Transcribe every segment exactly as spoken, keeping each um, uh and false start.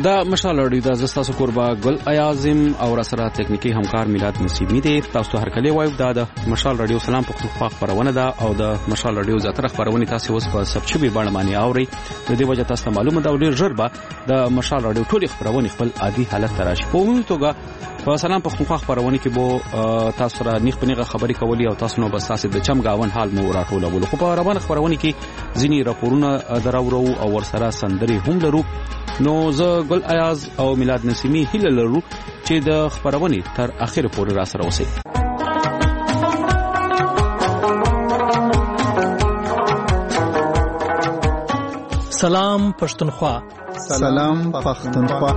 دا مشال اړیو د زستا قربا ګل ایازم او را سره ټکنیکی همکار میلاد نصیبی دی. تاسو هر کله وایو دا د مشال رادیو سلام پښتونخوا خبرونه ده او د مشال رادیو زاتره خبرونه تاسو اوس په سبچبي باندې باندې اوري. د دې وجه تاسو معلومه ده ډیر ژر به د مشال رادیو ټول خبرونه خپل عادي حالت تراشي. په عمومي توګه په سلام پښتونخوا خبرونه کې بو تاسو سره نیغ پنیغه خبري کولی او تاسو نو بس تاسو د چم گاون حال مو راټولول. خو په روان خبرونه کې ځینی راپورونه دراورو او ور سره سندري هم لرو. نو زه ګل ایاز او میلاد نسیمی هیله لرو چې د خبرونه تر اخر پورې را سره اوسئ. سلام پښتونخوا. سلام پښتونخوا.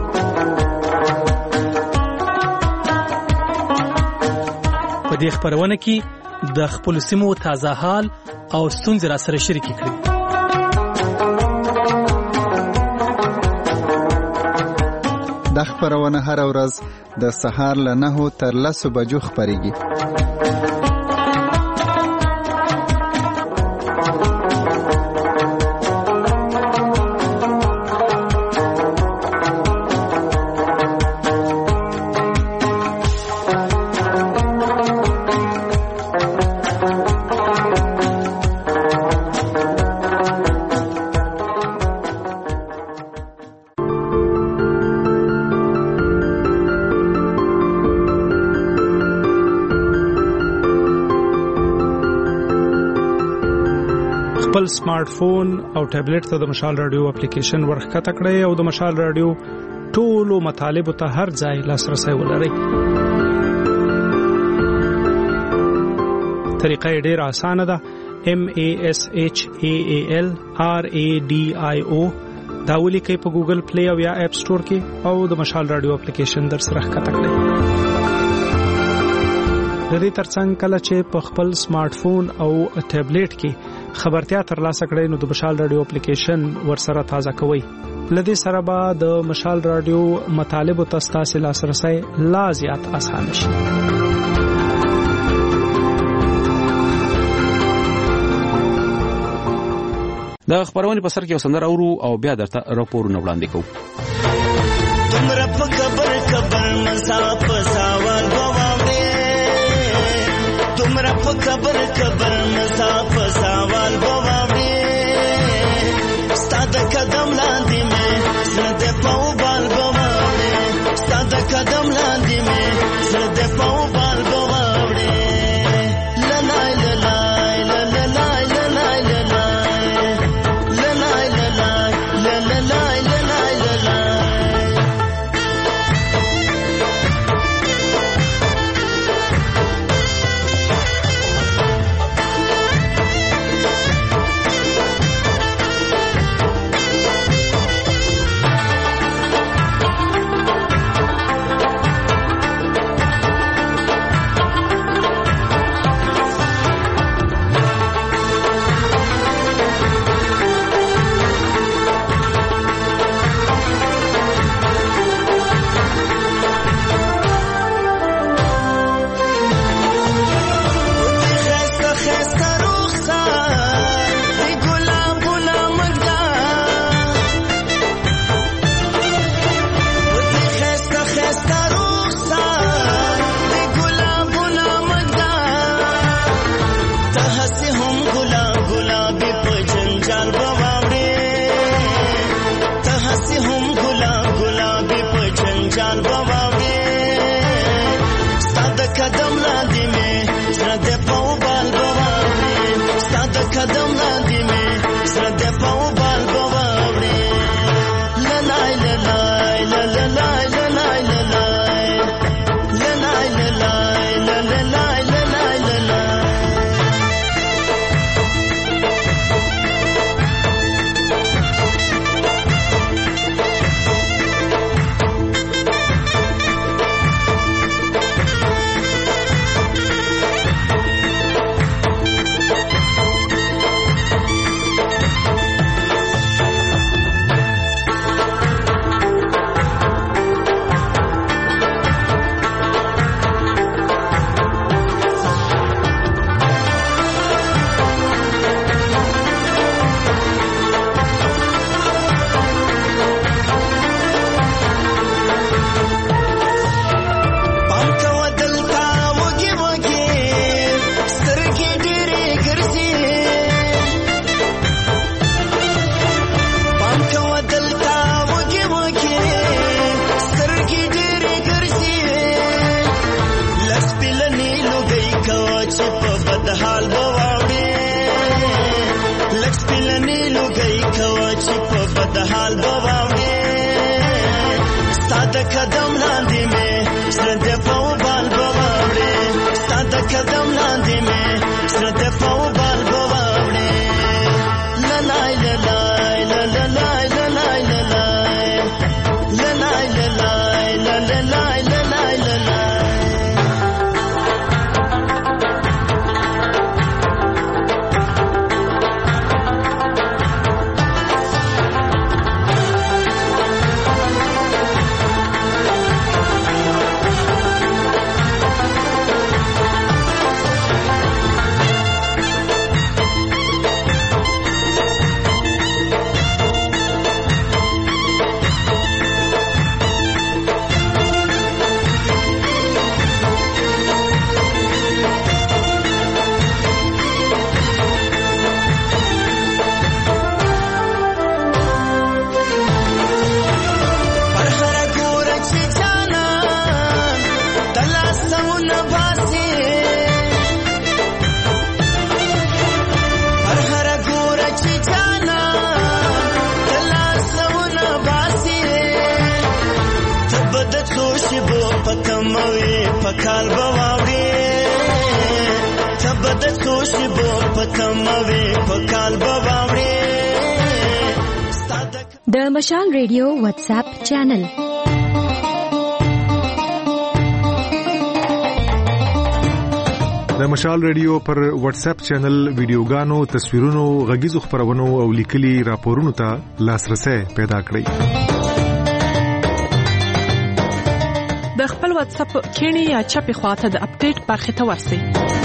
په دې خبرونه کې د خپل سیمو تازه حال او ستونزې را سره شریک کړي. د خبرونه هر ورځ د سهار له نهو تر لسو بجو خبريږي. خپل سمارټ فون او ټابلیټ ته د مشال رادیو اپلیکیشن ورخته کړئ او د مشال رادیو ټولو مطالب ته هر ځای لاسرسي ولرئ. طریقه ډېر اسانه ده. M A S H A A L R A D I O دا ولیکئ په ګوګل پلی او یا اپ سٹور کې او د مشال رادیو اپلیکیشن در سره ښکته کړئ. د دې ترڅنګ کله چې په خپل سمارټ فون او ټابلیټ کې خبرتیا ترلاسه کړئ نو د مشال رادیو اپلیکیشن ورسره تازه کوئ. لدې سره به د مشال رادیو مطالب او تاسو لاسرسي لا زیات اسانه شي. د خبرونه په سر کې وسندر اورو او بیا درته راپورونه وړاندې کوو. تمره په خبر خبر مساف سوال غواړې تمره په خبر خبر مساف سوال غواړې ستاد قدم لاندې مې زړه په بال غواړې ستاد قدم لاندې مې زړه په بال غواړې لای لای لای لای لای چې په بد حال بواوړې لږ سپینې لوګي کوا چې په بد حال بواوړې ستا د قدم لاندې مې زړه د پاوبال بواوړې ستا د قدم لاندې مې زړه د پاوبال بواوړې لا لا لا لا لا لا لا لا لا لا لا لا لا لا پکال بواوړې تبد توشي بو پتموي پکال بواوړې د مشال ریډیو واتس اپ چینل د مشال ریډیو پر واتس اپ چینل ویډیوګانو تصویرونو غږیزو خبرونو او لیکلي راپورونو ته لاسرسي پیدا کړئ د خپل واتس اپ کینی یا چپی خواته د اپډیټ برخه ته ورسئ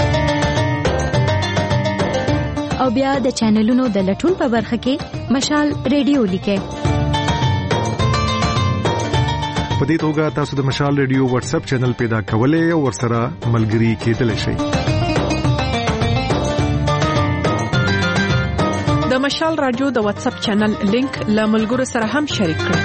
او بیا د چینلونو د لټون په برخه کې مشال ریډیو لیکئ په دې توګه تاسو د مشال ریډیو واتس اپ چینل پیدا کولای او ورسره ملګري کېدلی شئ د مشال رادیو د واتس اپ چینل لینک له ملګرو سره هم شریک کړئ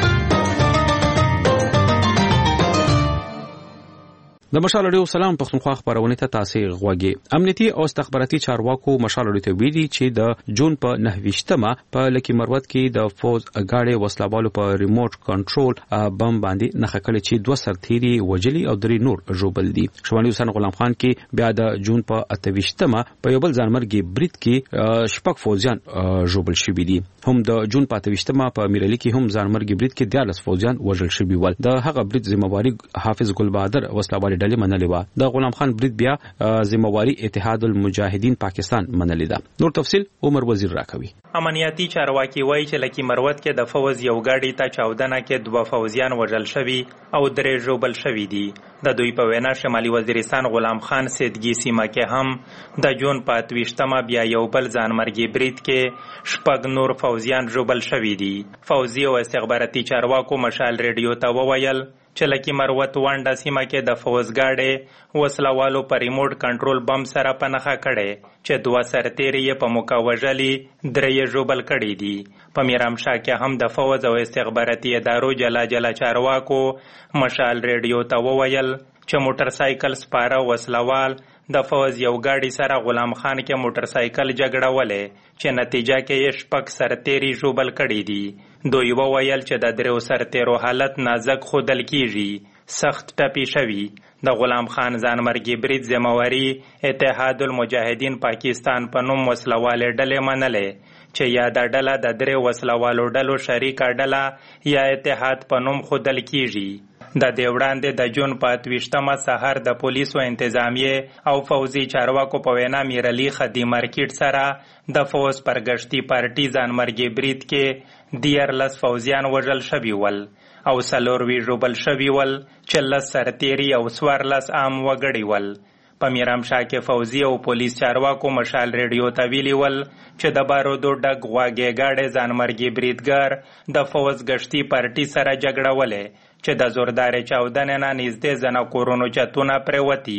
د مشال رادیو سلام پښتونخوا خبرونه ته تاسو غوږی امنیتي او استخباراتي چارواکو مشال رادیو ته ویلي چې د جون په نهویشتمه په لکی مروت کې د فوز اګاړې وسلوالو په ریموټ کنټرول بم باندې نخښه کړي چې دوه سرتيري وجلي او درې نور ژوبل دي شوالي حسین غلام خان کې بیا د جون په اتویشتمه په یو بل ځانمرګي برید کې شپږ فوجیان ژوبل شوي دي هم د جون په اتویشتمه په میرالي کې هم ځانمرګي برید کې دیارلس فوجیان وژل شوي ول د هغه برید ذمہواری حافظ ګل بهادر وسلوال ډلې منلې و د غلام خان برید بیا ذمہواری اتحاد المجاهدین پاکستان منلې ده نور تفصيل عمر وزیر راکوي امنیتي چارواکي وایي چې لکه مروت کې د فوز یو گاډي ته چاودنه کې دوه فوزیان وژل شوي او درې ژوبل شوي دي د دوی په وینا شمالي وزیرستان غلام خان سیدګي سیمه کې هم د جون په اتویشتمه بیا یو بل ځانمرګي برید کې شپږ نور فوزیان ژوبل شوي دي فوزي او استخباراتي چارواکو مشال ریډیو ته وویل چې لکه مروت وانډه سیمه کې د فوزګاډې وسلوالو په ریموټ کنټرول بم سره پنخه کړي چې دوه سرتیري په موقع وژلي درې ژوبل کړي دي په میرامشاه کې هم د فوز او استخباراتي ادارو جلا جلا چارواکو مشال ریډیو ته وویل چې موټر سایکل سپاره وسلوال د فوز یو گاډي سره غلام خان کې موټر سایکل جګړه ولې چې نتیجه کې یې شپږ سرتیري ژوبل کړي دي دوی وویل چې د درو سرتیرو حالت نازک خودل کیږي سخت ټپي شوي د غلام خان ځانمرګي برید ذمہواری اتحاد المجاهدین پاکستان په نوم وسلواله ډلې منلې چې یا د ډله د درې وسلوالو ډلو شریکه ډله یا اتحاد په نوم خودل کیږي د دې وړاندې د جون په اتویشتمه سهار د پولیسو انتظامیه او فوزي چارواکو په وینا میرالي خدي مارکیټ سره د فوز پرګشتي پارټي ځانمرګي برید کې دیارلس فوزیان وژل شوي ول او څلور ژوبل شوي ول چې لس سرتیري او څوارلس عام وګړي ول په میرامشاه کې فوزي او پولیس چارواکو مشال ریډیو ته ویلي ول چې د بارودو ډک غواګې ګاډې ځانمرګي بریدګر د فوز ګشتي پارټي سره جګړه ولې چې د زوردارې چاودنې نه نږدې زنه کورونو چتونه پرېوتي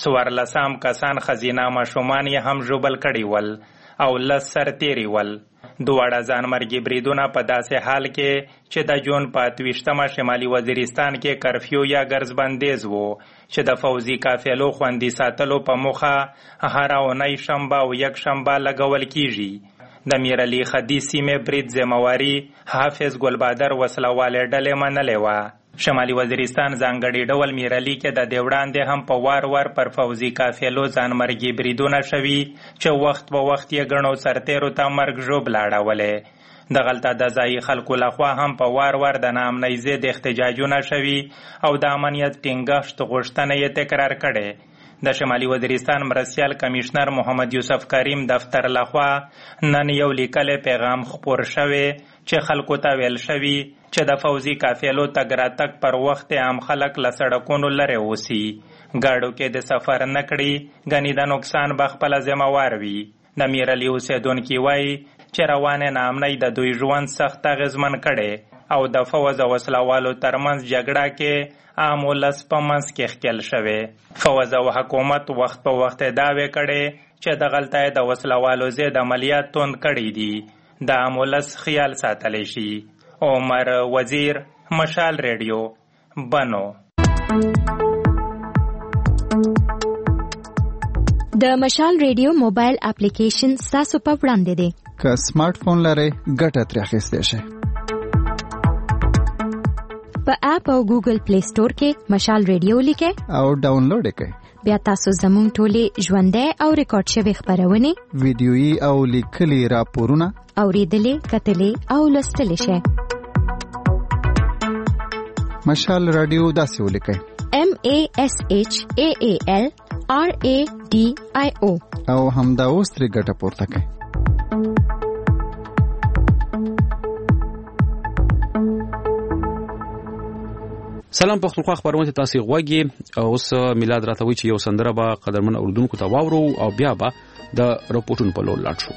څوارلسم کسان ښځینه ماشومان یې هم ژوبل کړي ول او لس سرتیري ول دواړه ځانمرګي بریدونه په داسې حال کې چې د جون په اتویشتمه شمالي وزیرستان کې کرفیو یا ګرځبندیز و چې د فوزي قافلو خوندي ساتلو په موخه هره اونۍ شنبه او یک شنبه لګول کیږي. د میر علي خدي سیمې برید ذمواري حافظ ګلبادر وسلهوالې ډلې منلې وه. شمالي وزیرستان ځانګړي ډول میر علي کې د دې وړاندې هم په وار وار پر فوزي قافلو ځانمرګي بریدونه شوي چې وخت په وخت یې ګڼو سرتیرو ته مرګ ژوبله اړولې. دغلته د ځایي خلکو لخوا هم په وار وار د ناامنۍ ضد احتجاجونه شوي او د امنیت ټینګښت غوښتنه یې تکرار کړې. د شمالي وزیرستان مرستیال کمیشنر محمد یوسف کریم دفتر لخوا نن یو لیکلی پیغام خپور شوی چې خلکو ته ویل شوي چې د فوزي قافلو تګ راتګ پر وخت عام خلک له سړکونو لرې اوسي، ګاډو کې د سفر نه کړي، ګنې د نقصان به خپله ذمهوار وي. د میر علي اوسېدونکي وایي چې روانې ناامنۍ د دوی ژوند سخت اغېزمن کړی او د فوز او وسلوالو ترمنځ جګړه کې عام ولس په منځ کې ښکېل شوی. فوز او حکومت وخت په وخت دعوې کړې چې دغلته د وسلوالو ضد عملیات توند کړي دي. د عام ولس خیال ساتلی شي. عمر وزیر، مشال ریډیو، بنو. د مشال ریډیو موبایل اپلیکیشن ستاسو په وړاندې دی. که سمارټ فون لرئ ګټه ترې اخیستی شئ. په اپ او ګوګل پلی سٹور کې مشال ریډیو لیکئ او ډاونلوډ یې کړئ. بیا تاسو زموږ ټولې ژوندۍ او ریکارډ شوې خپرونې، ویډیويي او لیکلي راپورونه اورېدلې، کتلې او لوستلی شئ. مشال رادیو داسې ولیکئ: M A S H A A L R A D I O او همدا اوس ترې ګټه پورته کړئ. سلام پښتونخوا خبرونه تاسو غوږی. اوس میلاد راتوي چې یو سندره به قدرمن اوردونکو ته واورو او بیا به د رپورټونو په لور لاړ شو.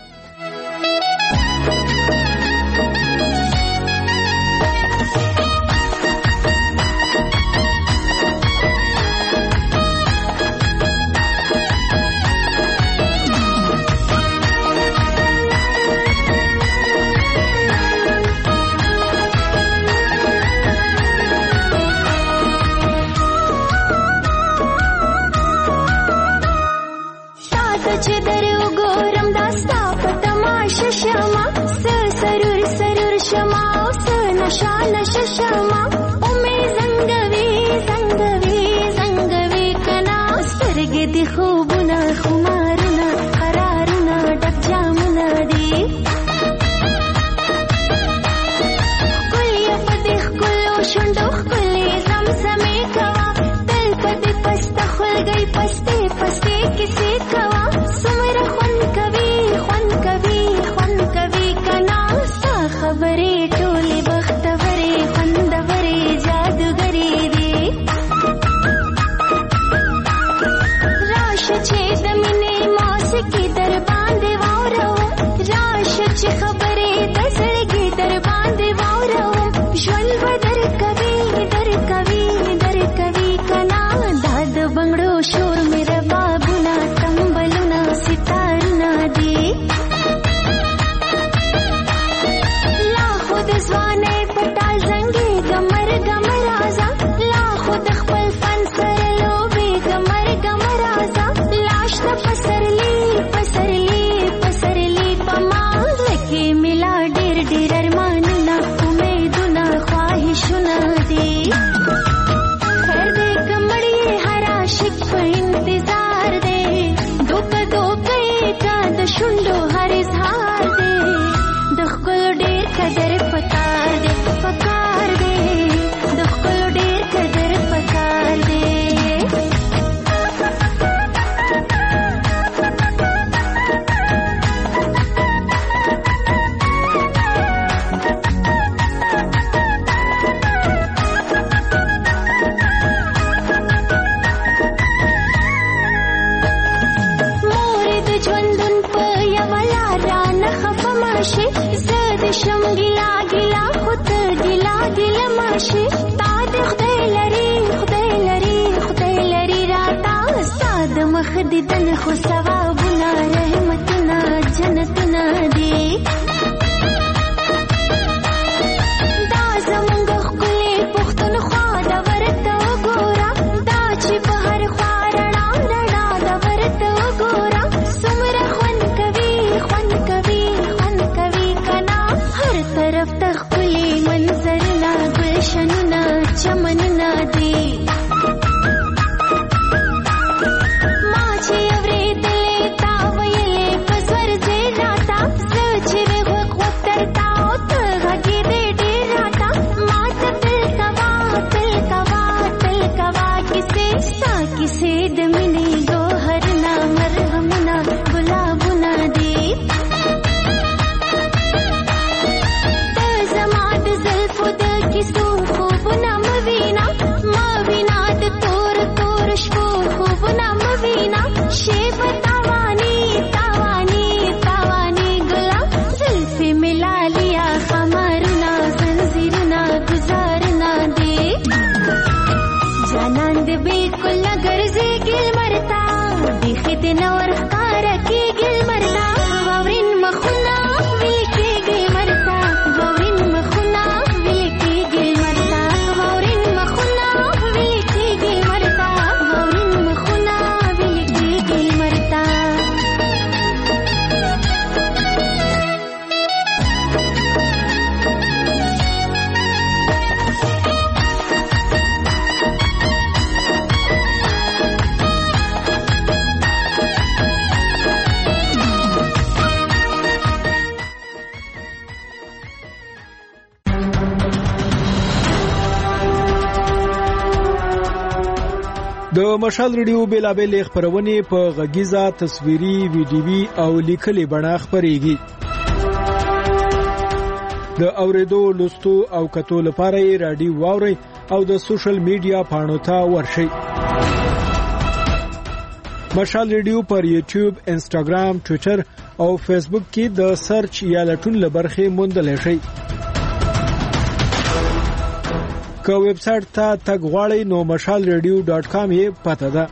خو ثوابونه رحمتونه جنتونه دي. ستا کیسې د مینې ګوهرنا مرهمنا ګلابونه دي ته زما د زلفو د کیسو خوبونه موینا موینا د تور تور شپو خوبونه موینا شیب تاوانی تاوانی تاوانی ګلاب زلفې ملا لیا خمارنا زنجیرنا گزارنا دي جانان دې بالکل نګر زی ګل مرتا دیخې دې نور ښکار کې ګل مرتا واورین مخونه ویل کې ګل مرتا واورین مخونه ویل کې ګل مرتا واورین مخونه ویل کې ګل مرتا واورین مخونه ویل کې ګل مرتا د مشال ریډیو بیلابل خبرونه په غږیزه تصویري ویډیوي او لیکلي بڼه خبريږي د اوریدو لوستو او کتو لپاره یې رادیو واوري او د سوشل میډیا پاڼو ته ورشئ مشال ریډیو پر یوټیوب انسټاګرام ټوئیټر او فیسبوک کې د سرچ یا لټون لبرخه موندل شي که ویب سټ ته تګ غواړئ نو مشال ریډیو ډاټ کام یې پته ده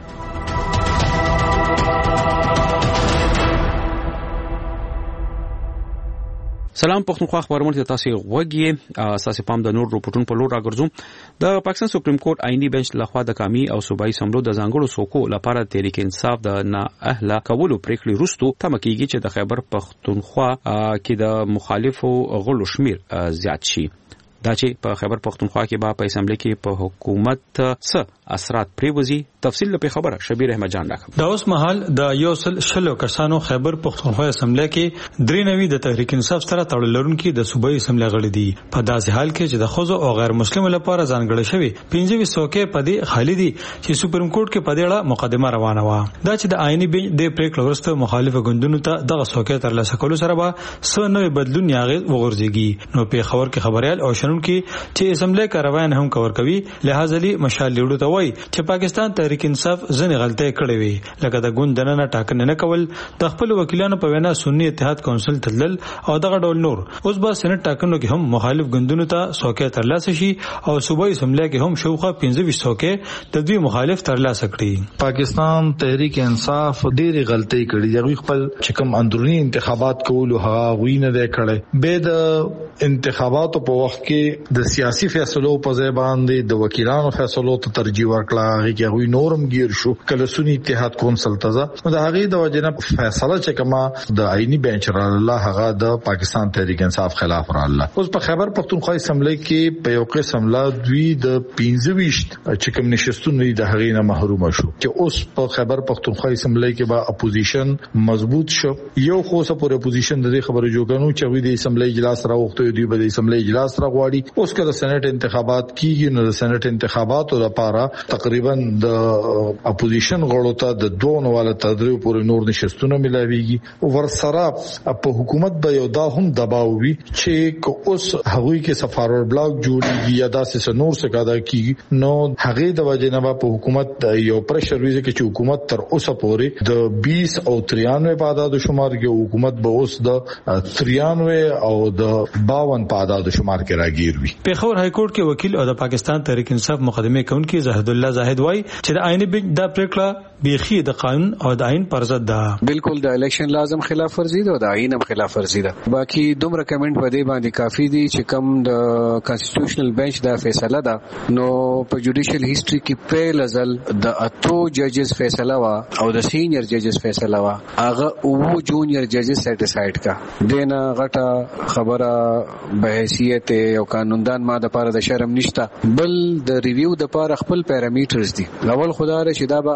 سلام پښتونخوا خبرونه تاسو غوږی اساسي پام د نور رپورټونو په لور راګرځوم د پاکستان سپریم کورټ آئینی بنچ لخوا د قومي او صوبایي سملو د ځانګړو څوکو لپاره تحریک انصاف د نه اهله کولو پریکړې وروسته تمکیږي چې د خیبر پښتونخوا کې د مخالفو غلو شمیر زیات شي دا چې په خیبر پښتونخوا کې به په اسمبلی کې په حکومت څه اثرات پریوزي تفصیل په خبره شبیر احمد جان راکړه دا اوس مهال د یو سل شلو کسانو خیبر پښتونخوا اسمبلی کې درې نوي د تحریک انصاف سره تړل لرونکي د صوبایي اسمبلی غړي دي په داسې حال کې چې د خوځو او غیر مسلمانو لپاره ځانګړي شوی پنځه ویشت څوکۍ په دې خالي دي چې سپریم کورټ کې په دې اړه مقدمه روانه و دا چې د آئینی بنچ د پریکړې وروسته مخالفه ګوندونو ته دغه څوکۍ ترلاسه کولو سره به څه نوې بدلون یاغې وغورځيږي نو په خبر کې خبريال او شنن کې چې اسمبلی کاروان هم کور کوي لہذا لې مشال لیډو ته وایي چې پاکستان تحریک انصاف ځنې غلطۍ کړې وي لکه د ګوند دننه ټاکنه نه کول د خپل وکیلانو په وینا سنی اتحاد کونسل تدلل او دغه ډول نور اوس به سېنات ټاکنو کې هم مخالف ګوندونو ته څوکۍ ترلاسه شي او صوبایي اسمبلی کې هم شوخه پنځه ویشت څوکۍ د دوی مخالف ترلاسه کړي پاکستان تحریک انصاف ډېری غلطۍ کړې دي خپل چې کوم اندرونی انتخابات کول او هغه وینه ده کړې به د انتخاباتو په وخت کې د سیاسي فیصلو په ځای باندې د وکیلانو فیصلو ته ترجیح ورکړه هغه غوي نورم گیر شو کله سنی اتحاد کونسل ته نو د هغه د وجنه فیصله چې کما د آئینی بنچ را الله هغه د پاکستان تحریک انصاف خلاف را الله اوس په خیبر پښتونخوا اسمبلی کې په یو قسم لا دوی د پنځه ویشت چې کوم نشستونه د هغه نه محروم شو چې اوس په خیبر پښتونخوا اسمبلی کې با اپوزیشن مضبوط شو یو خو سه پر اپوزیشن د خبرو جوړګنو چې وی د اسمبلی اجلاس راوخته دی په اسمبلی اجلاس راغواړي اوس کله سېنات انتخابات کیږي نو د سېنات انتخاباتو لپاره تقریبا د اپوزیشن غړو ته د دوه نواله تدریو پورې نور نشستونه ملاويږي او ورسره په حکومت به یو دا هم دباو وي چې اوس هغوی کې سفارور بلاک جوړیږي یا داسې نور څه کاده کیږي نو هغه د وجنه په حکومت یو پرشر ویزه کې چې حکومت تر اوسه پورې د بیس او تریانوي په عدد شمار کې حکومت به اوس د تریانوي او د باون په عدد شمار کې راګیر وي په خبر های کورټ کې وکیل او د پاکستان تحریک انصاف مقدمه کوونکی زاهد الله زاهد وای چې د آئینی بنچ د پریکړه بیخي د قانون او د آئین پر ضد ده بالکل د الیکشن لازم خلاف ورزي ده او د آئین هم خلاف ورزي ده باقي دومره کمنټ په دې باندې کافي دي چې کم د کانسټیټیوشنل بنچ دا فیصله ده نو په جوډیشل هیستوري کې په لزل د اتو ججز فیصله وا او د سینیئر ججز فیصله وا هغه او جونیئر ججز سټیساید کا دینه غټه خبره به حیثیت یو قانوندان ما د پاره د شرم نشته بل د ریویو د پاره خپل پیرامیټرز دي اول خدای چې دا به هغه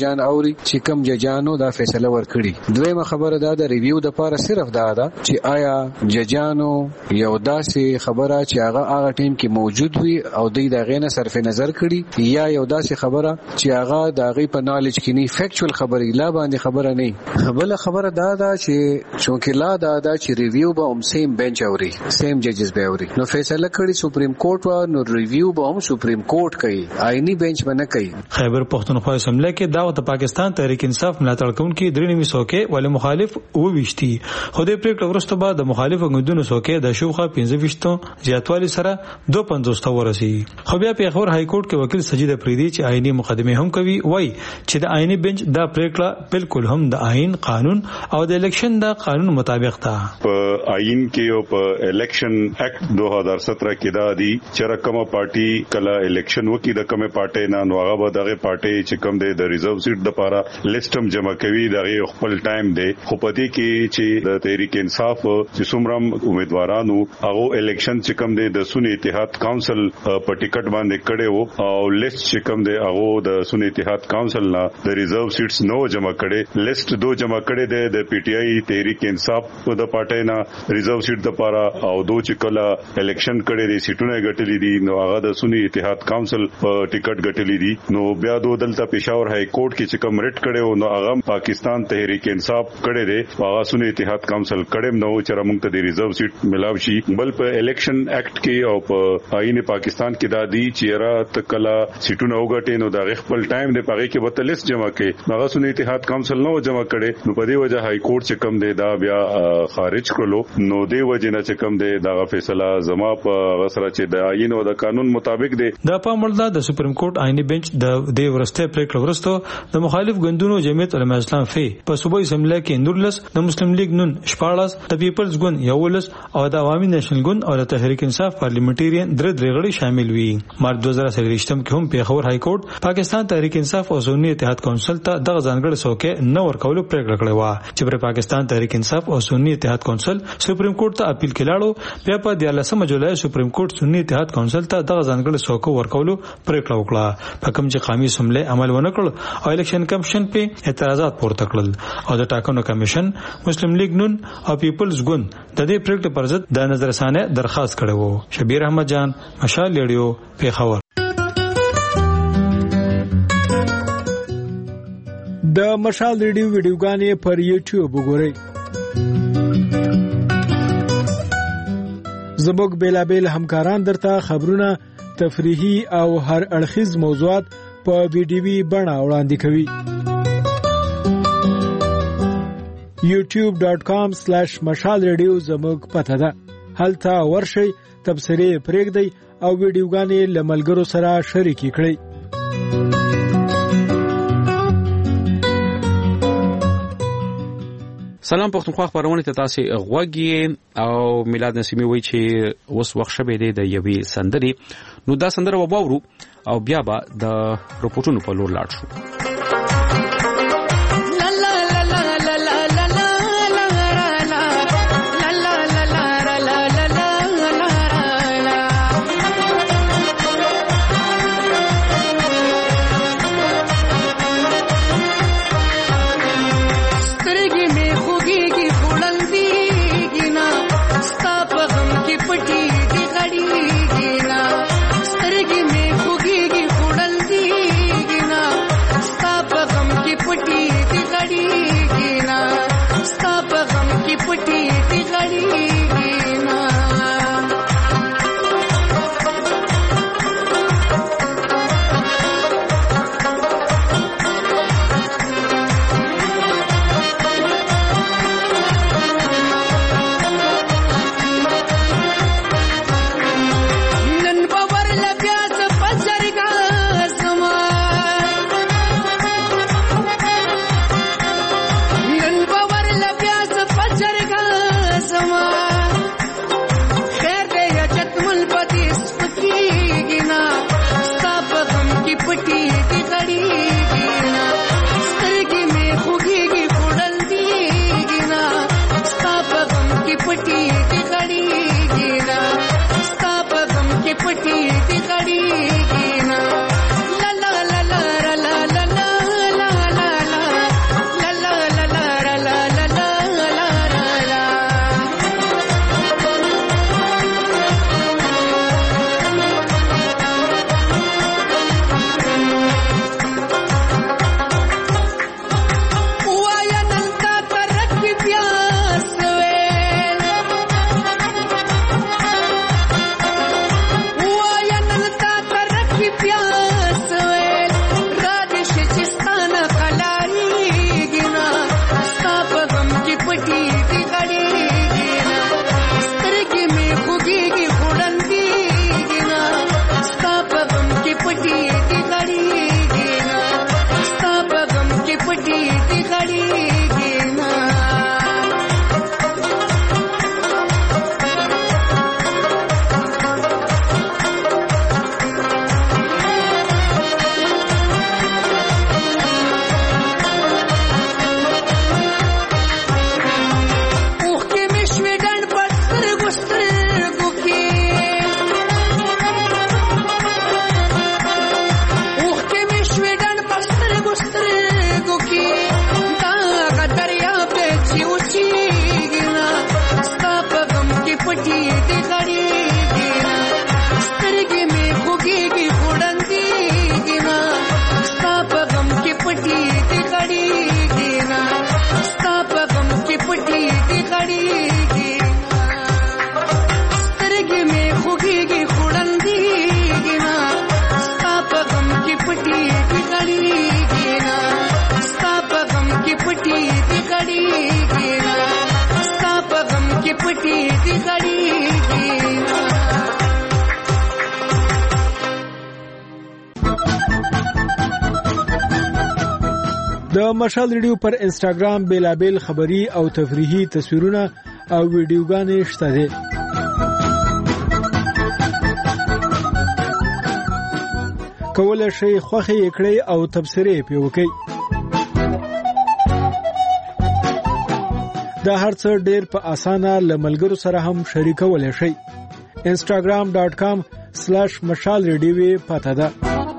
ججان اوري چې کم ججانو دا فیصله ورکړي. دویمه خبره دا د ریویو د پاره صرف دا ده چې آیا ججانو یو داسې خبره چې هغه هغه ټیم کې موجود وي او دوی دا غینه صرف نظر کړي یا یو داسې خبره چې هغه د هغه په نالج کې نه فیکچوال خبره لا باندې خبره نه. بل خبره دا ده چې چونکې لا دا ده چې ریویو به هم سیم بنچ اوري سیم ججز به اوري. نو فیصله کړي سپریم کورټ و نو ریویو به هم سپریم کورټ کوي آئینی بنچ باندې کوي. خیبر پختونخوا اسمبلی کې دعوت پاکستان تحریک انصاف ملاتړ کوونکي درې نیمه سوکې ول مخالف وويشتي خو د پریکړه ورسته بعد د مخالف غندونو سوکې د شوخه پنځه وشتو زیاتوالی سره دوه پنځوس ته ورسي. خو بیا پیښور های کورټ کې وکیل سجید افریدي چې آئینی مقدمه هم کوي وای چې د آئینی بنچ دا پریکړه بالکل هم د آئین قانون او د الیکشن د قانون مطابق ده. په آئین کې او په الیکشن ایکټ دو هزار سترہ کې دا دی چې رقمه پارټي کله الیکشن وکي د کومه پارټي نه نو هغه به دغه پارټي چې کوم دی د ریزرو سیټ د لپاره لیستم جمع کوي دغه خپل ټایم دی. خو پدې کې چې د تحریک انصاف چې څومره امیدوارانو هغه الیکشن چې کوم دی د سنی اتحاد کونسل په ټیکټ باندې کړي وو او لیست چې کوم دی هغه د سنی اتحاد کونسل نه د ریزرو سیټس نو جمع کړي لیست دو جمع کړي دی د پی ټی آی تحریک انصاف د پارټي نه ریزرو سیټ د لپاره او دو چې کله الیکشن کړي دي سیټونه ګټلې دي نو هغه د سنی اتحاد کونسل په ټیکټ ګټلې دي. نو بیا دو دلته پېښور های کورټ کې چې کوم ریټ کړي نو هغه پاکستان تحریک انصاف کړي دي هغه سنی اتحاد کونسل کړي نو چې موږ ته د ریزرو سیټ ملاوي شي. بل په الیکشن ایکټ کې او په آئین پاکستان کې دا دي چې را تکلا سیټونه وګټي نو دا خپل ټایم دی پاره کې به لیست جمع کړي هغه سنی اتحاد کونسل نو جمع کړي نو په دې وجه های کورټ چې کوم دی دا بیا خارج کړلو نو دی وجه نه چې کوم دی دا فیصله زما په غسرہ چې د آئین او د قانون مطابق دی. د پامړدا د سپریم کورټ آئینی بنچ د دې ورسته پریکړه ورسته د مخالف ګوندونو جمعیت علماء اسلام فی په صوبایي اسمبلی کې نورلس د مسلم لیگ نون شپاړس د پیپلز ګوند یولس او د عوامي نېشنل ګوند او د تحریک انصاف پارلیمنټریان درې درې غړي شامل وي. مارچ دوه هزار سلويشتم کې هم پیښور های کورټ پاکستان تحریک انصاف او سنی اتحاد کونسل ته دغه ځانګړي سوکې نو ورکول پریکړه کړې و چې پر پاکستان تحریک انصاف او سنی اتحاد کونسل سپریم کورټ ته اپیل کړه بیا په دیارلسمه جولای سپریم کورټ سنی اتحاد کونسل ته دغه ځانګړي سوکو ورکولو پریکړه وکړه. په کوم چې قومي اسمبلی عمل ونه کړ او الیکشن کمیشن په اعتراضات پورته کړل او د ټاکنو کمیشن مسلم لیگ نون او پیپلز ګوند د دې پریکړې پر ضد د نظرثانه درخواست کړو. شبیر احمد جان مشال ریډیو پیښور. د مشال ریډیو ویډیوګانې پر یوټیوب وګورئ. زموږ بیلابیل همکاران درته خبرونه تفریحي او هر اړخیز موضوعات په ویډیوي بڼه وړاندې کوي. یوټیوب ډاٹ کام سلیش مشال ریډیو زموږ پته ده. هلته ورشئ تبصرې پرېږدئ او ویډیوګانې له ملګرو سره شریکې کړئ. سلام پښتونخوا خبرونه ته تاسو غوږی او میلاد نسیمی وای چې اوس وخت شبه دی د یوې سندرې نو دا سندره وباورو او بیا به د رپورټونو په لور لاړ شو. sta د مشال ریډیو پر انسټاګرام بیلابل خبری او تفریحي تصویرونه او ویډیوګانې شته دي. کولای شئ خوښه یې کړئ او تبصرې پې وکړئ. دا هر څه ډېر په اسانه له ملګرو سره هم شریکولی شئ. انسټاګرام ډاټ کام سلاش مشال ریډیو پته ده.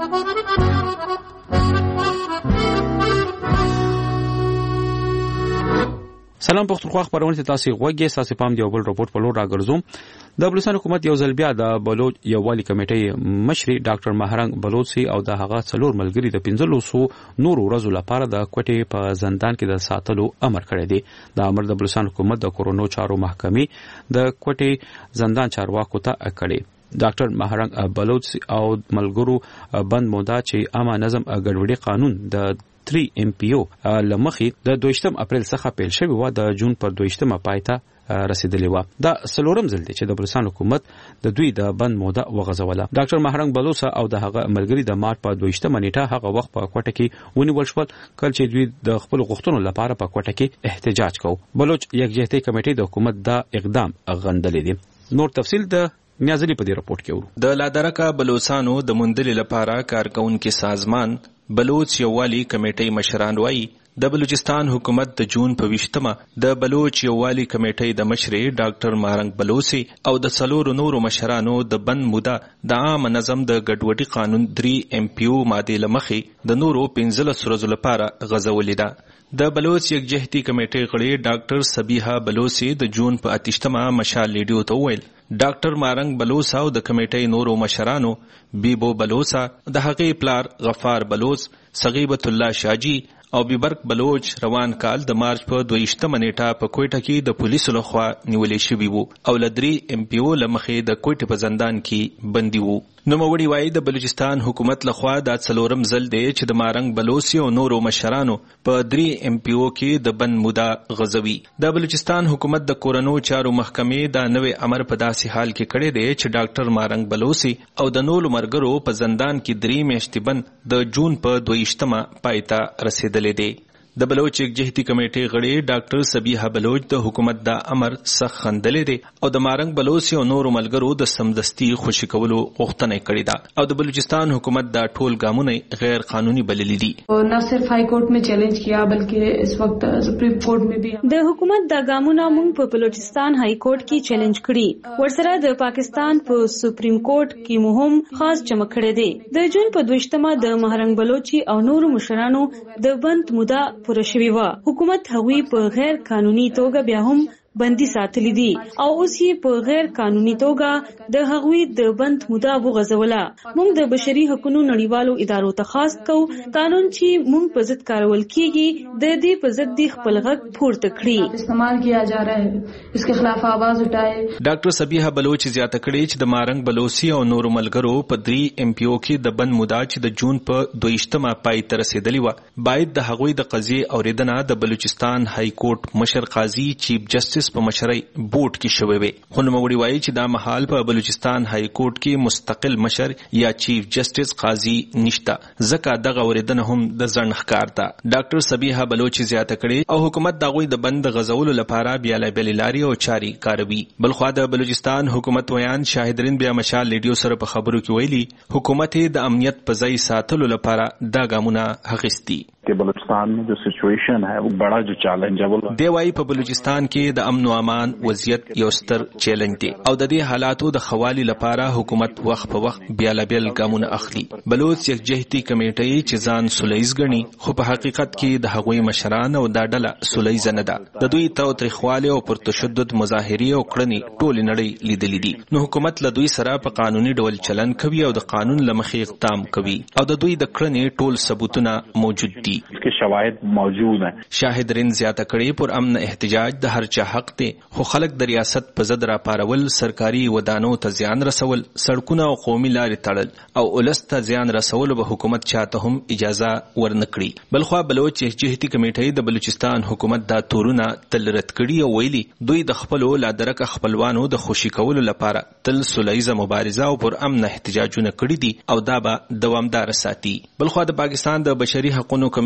سلام پښتونخوا خبرونه ته تاسو غوږی ساسي پام دی بل رپورت په لور راګرځوم. د بلوچستان حکومت یو ځل بیا د بلوچ یووالي کمیټې مشري ډاکټر مهرنګ بلوچي او د هغه څلور ملګري د پنځلس سو نور ورځو لپاره د کوټې په زندان کې د ساتلو امر کړی دی. د امر د بلوچستان حکومت د کورونو چارو محکمې د کوټې زندان چارواکو ته کړی. ډاکټر مهرنګ بلوچي او ملګرو بند مودا چې عامه نظم ګډوډي قانون د تری ام پی او لمخې د دویشتم اپریل څخه پیل شوی و د جون پر دویشتمه پایته رسیدلی و. دا سلورم ځل دی چې د بلوچستان حکومت د دوی د بند موده وغځوله. ډاکټر مهرنګ بلوچ او د هغه ملګری د مارچ په دویشتمه نیټه هغه وخت په کوټه کې ونیول شول کله چې دوی د خپل غوښتنو لپاره په کوټه کې احتجاج کوي. بلوچ یکجهتي کمیټې د حکومت دا اقدام غندلې دي. نور تفصیل د نیازلی په دې رپورت کې ورو. د لادرکا بلوچستانو د مندل لپاره کارکونکو سازمان بلوچ یووالي کمیټې مشران وایي د بلوچستان حکومت د جون په ویشتمه د بلوچ یووالي کمیټې د مشري ډاکټر مهرنګ بلوچي او د څلورو نورو مشرانو د بند موده د عام نظم د ګډوډي قانون درې ام پی او ماده لمخې د نورو پنځلس ورځو لپاره غځولې ده. د بلوچ یکجهتي کمیټې غړي ډاکټر صبیحه بلوچي د جون په اتیشتمه مشال ریډیو ته وویل ډاکټر مهرنګ بلوچ او د کمیټې نورو مشرانو بیبو بلوچ د هغې پلار غفار بلوچ صغیبت الله شاجی او بیبرک بلوچ روان کال د مارچ په دویشتمه نیټه په کوټه کې د پولیسو لخوا نیولې شوي وو او لدري ام پی او لمخې د کوټه په زندان کې بندي وو. نو موړي وایي د بلوچستان حکومت لخوا د څلورم ځل دی چې د مهرنګ بلوچ او نورو مشرانو په درې ام پی او کې د بند موده غځوي. د بلوچستان حکومت د کورونو چارو محکمې دا نوې امر په داسې حال کې کړی دی چې ډاکټر مهرنګ بلوچي او د نورو مرګرو په زندان کې درې میاشتې بند د جون په دویشتمه پایته رسیدلې دی. د بلوچ یکجهتي کمیټې غړي ډاکټر صبیحه بلوچ د حکومت دا امر سخت خندلې دي او د مهرنګ بلوچ او نورو ملګرو د سمدستي خوشی کولو غوښتنه کړې ده او د بلوچستان حکومت دا ټول ګامونه غیر قانوني بللي دي. نه صرف های کورټ میں چیلنج کیا بلکې اس وخت سپریم کورټ میں بھی د حکومت دا ګامونه موږ په بلوچستان های کورټ کې چیلنج کړي. ورسره د پاکستان په سپریم کورټ کې مهم خاص چمک کړی دی. د جون په دویشتمه د مهرنګ بلوچ او نورو مشرانو د بند موده پوره شوی و. حکومت هغوی په غیر قانوني توګه بیا هم بندي ساتلی دي او اوس یې په غیر قانوني توګه د هغوی د بند موده وغځوله. موږ د بشري حقوقو نړیوالو ادارو ته خاص کو قانون چې موږ په ضد کارول کیږي د دې په ضد د خپل غږ پورته کړي استعمال کیا جا رہا ہے اس کے خلاف आवाज اٹھائے. ډاکټر صبیحه بلوچ زیاته کړي چې د مهرنګ بلوچي او نورو ملګرو په درې ام پی او کې د بند موده چې د جون په دویشتمه پای ته رسیدلی و باید د هغوی د قضیې اوریدنه د بلوچستان های کورټ مشر قاضي چیف جسټس په مشرۍ بورډ کې شوی وي. خو نوموړي وایي چې دا مهال په بلوچستان های کورټ کې مستقل مشر یا چیف جسټس قاضي نشته ځکه دغه اوریدنه هم د ځنډ ښکار ده. ډاکټر صبیحه بلوچ زیاته کړي او حکومت د هغوی د بند غځولو لپاره بیلابلې لارې او چارې کاروي. بلخوا د بلوچستان حکومت ویان شاهدرین بیا مشال ریډیو سره په خبرو کې ویلي حکومت د امنیت په ځای ساتلو لپاره دا ګامونه اخیستي. کہ بلوچستان میں جو سچویشن ہے وہ بڑا جو چیلنج ہے وہ دی وايي په بلوچستان کې د امن او امان وضعیت یو ستر چیلنج دی او د دې حالاتو د خوالي لپاره حکومت وخت په وخت بیلابل ګامونه اخلي. بلوچ یکجهتي کمیټې چې ځان سولهیز ګڼي خو په حقیقت کې د هغوی مشران او د ډله سولهیز نه ده. د دوی تاوتریخوالی او پر تشدد مظاهرې او کړنې ټول نړۍ لیدلې دي. نو حکومت له دوی سره په قانوني ډول چلن کوي او د قانون له مخې اقدام کوي او د دوی د کړنې ټول ثبوتونه موجود دي. اس کے شواهد موجود ہیں. شاهدرین زیاته کړي پر امن احتجاج د هر چا حق دی خو خلک د ریاست په ضد را پارول سرکاري ودانو ته زیان رسول سړکونه او قومي لارې تړل او ولس ته زیان رسول به حکومت چاته هم اجازه ورنکړي. بلخوا بلوچ یکجهتي کمیټې د بلوچستان حکومت دا تورونه تل رد کړي او ویلي دوی د خپلو لادرکه خپلوانو د خوشي کولو لپاره تل سولهیزه مبارزه او پر امن احتجاجونه کړي دي او دا به دوامدار ساتي. بلخوا د پاکستان د بشري حقوقو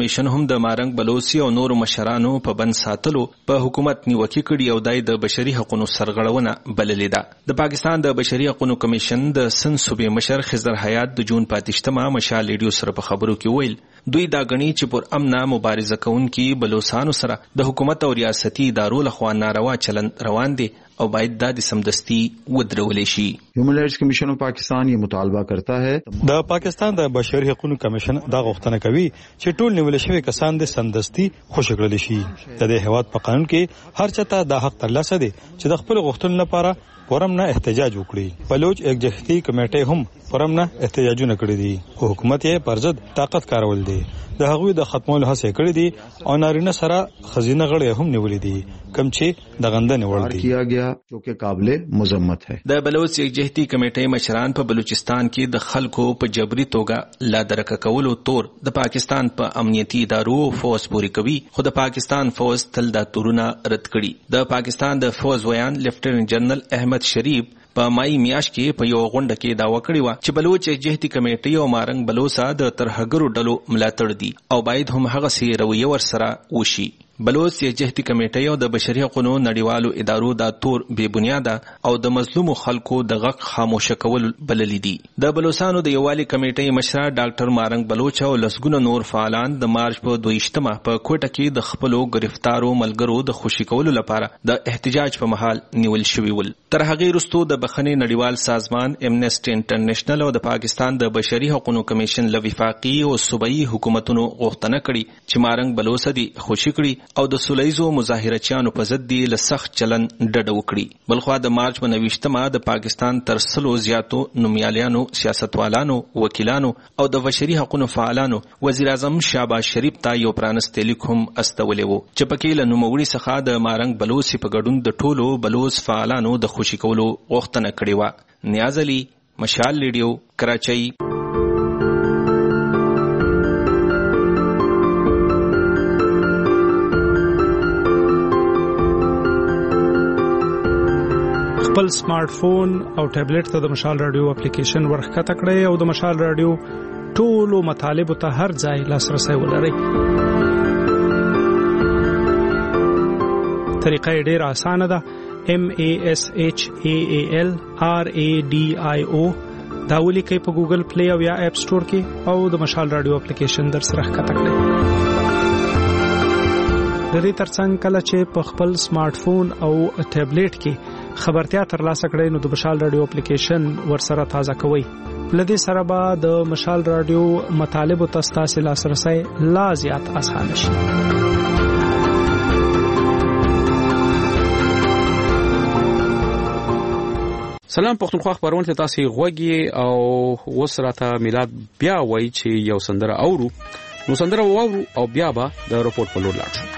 کمیشن هم د مارنګ بلوچي او نور مشرانو په بند ساتلو په حکومت نیوکه کړي او دای د بشري حقوقو سرغړونه بللې ده. د پاکستان د بشري حقوقو کمیشن د سن صوبې مشر خضر حیات د جون پاتشتمه مشال ریډیو سره په خبرو کې ویل دوی دا غني چې پر امنه مبارزه کوونکي بلوچستانو سره د حکومت او ریاستي ادارو لخوا ناروا چلن روان دي او باید دا د سمدستي ودرولې شي. هیومن رائټس کمیشن آف پاکستان یہ مطالبہ کرتا ہے د پاکستان د بشري حقوقو کمیشن دا غوښتنه کوي چې ټول نیول شوی کسان د سمدستي خوشی کړل شي. د دې هواد په قانون کې هر چاته د حق ترلاسه دي چې د خپل غوښتنو لپاره پرم نه احتجاج وکړي. بلوچ ایکجهتی کمیټه هم پرم نه احتجاجونه کړی دي. حکومت یې پرځد طاقت کارول دي. د هغوی د ختمولو هڅه کړې دي او نارینه سره خزینه غړي هم نیولې دي کوم چې د غندنې وړ دي. کیا گیا جو کہ قابل مذمت ہے. د بلوچ ایکجهتی کمیټې مشران په بلوچستان کې د خلکو په جبري توګه لا درک کولو تور د پاکستان په امنیتي ادارو فوز پوری کوي خو د پاکستان فوز تل دا تورونه رد کړي. د پاکستان د فوز ویان لیفټیننټ جنرال احمد شریف په مای میاشت کې په یو غونډه کې داوا کړې و چې بلوچ ایکجهتی کمیټې او مارنګ بلوچا د ترهګرو ډلو ملاتړ دي او باید هم هغه سي رویه ورسره وشي. بلوچ ایکجهتی کمیټې او د بشري حقوقو نړیوالو ادارو دا تور بے بنیاده او د مظلومو خلکو د غږ خاموشه کول بللی دي. د بلوچستانو د یووالي کمیټې مشر ډاکټر مارنګ بلوچ او لسګونه نور فعالان د مارچ په دویشتمه په کوټه کې د خپلو گرفتارو ملګرو د خوشي کولو لپاره د احتجاج په مهال نیول شوي ول. تر هغه وروسته د بخښنې نړیوال سازمان امنیسټي انټرنیشنل او د پاکستان د بشري حقوقو کمیشن له وفاقي او صوبایي حکومتونو غوښتنه کړې چې مارنګ بلوچ دي خوشي کړي او د سولهیزو مظاهرچیانو په ضد دی له سخت چلن ډډه وکړي. بلخوا د مارچ په نویشتمه د پاکستان تر سلو زیاتو نومیالیانو سیاستوالانو وکیلانو او د بشري حقوقو فعالانو وزیر اعظم شهباز شریف ته یو پرانستې لیک هم استولې وو چې پکې له نوموړي څخه د مارنګ بلوچ په ګډون د ټولو بلوچ فعالانو د خوشي کولو غوښتنه کړې وه. نیاز علي، مشال ریډیو، کراچۍ. خپل سمارټ فون او ټابلیټ ته د مشال رادیو اپلیکیشن ورخکته کړئ او د مشال رادیو ټولو مطالبه ته هر ځای لاسرسي ولرئ. طریقه ډیره اسانه ده. M A S H A A L R A D I O دا ولیکئ په ګوګل پلی او یا اپ سٹور کې او د مشال رادیو اپلیکیشن در سره ښکته کړئ. د دې ترڅنګ کله چې په خپل سمارټ فون او ټابلیټ کې خبرتیا ترلاسه کړئ نو د مشال رادیو اپلیکیشن ورسره تازه کوئ. لدې سره به د مشال رادیو مطالب او تاسو لاسرسي لا زیات اسانه شي. سلام پښتونخوا خبرونه ته تاسو غوږی او وسراته میلاد بیا وای چې یو سندره اورو نو سندره وورو او بیا به د رپورت په لور لاړ شو.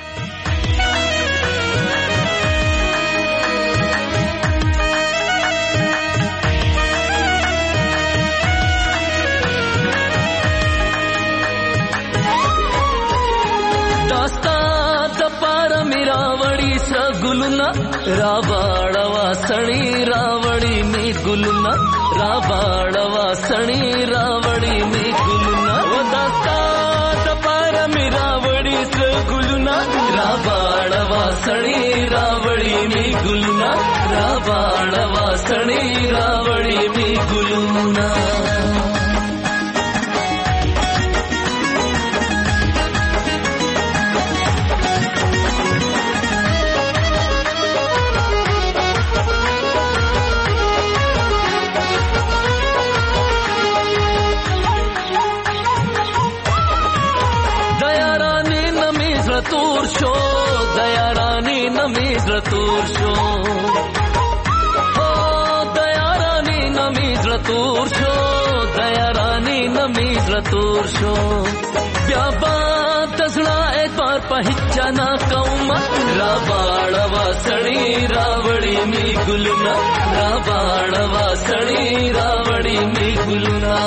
गुलना रावाड़वा सणी रावड़ी में गुलना रावाड़वा सणी रावड़ी में गुलना वो दास्ता दपार में रावड़ी से गुलना रावाड़वा सणी रावड़ी में गुलना रावाड़वा सणी रावड़ी में गुलना तूर शो दया रानी नमीज रतूर शो हो दया रानी नमीज रतूर शो दया रानी नमीज रतूर शो ब्याबा तसड़ा एक बार पहिचा ना कौमा राबाड़वा सड़ी रावड़ी में गुलना राबाड़वा सड़ी रावड़ी में गुलना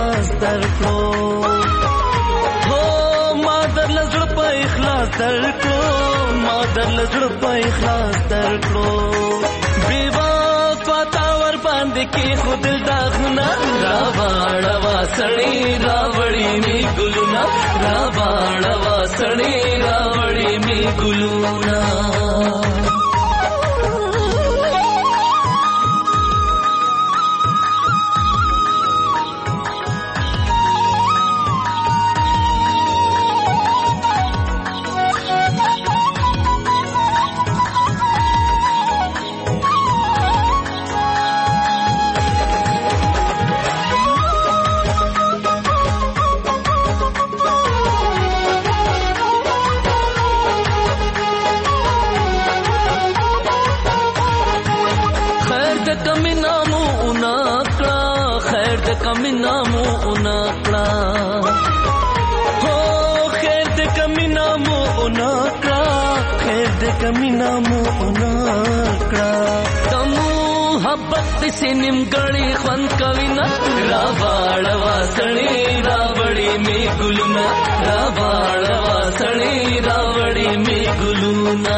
اخلاص درکړو هو ما در لزړ په اخلاص درکړو ما در لزړ په اخلاص درکړو بیوا پتاور باندې کې خود داغنا را واړوا سړی راوړی می ګلونا را واړوا سړی راوړی می ګلونا کمی نامو اونکړه هو خیر دې کمی نامو اونکړه خیر دې کمی نامو اونکړه تمو محبت دې نیمګړی خوند کوي نه را واړوا سړی راوړی می ګلونا را واړوا سړی راوړی می ګلونا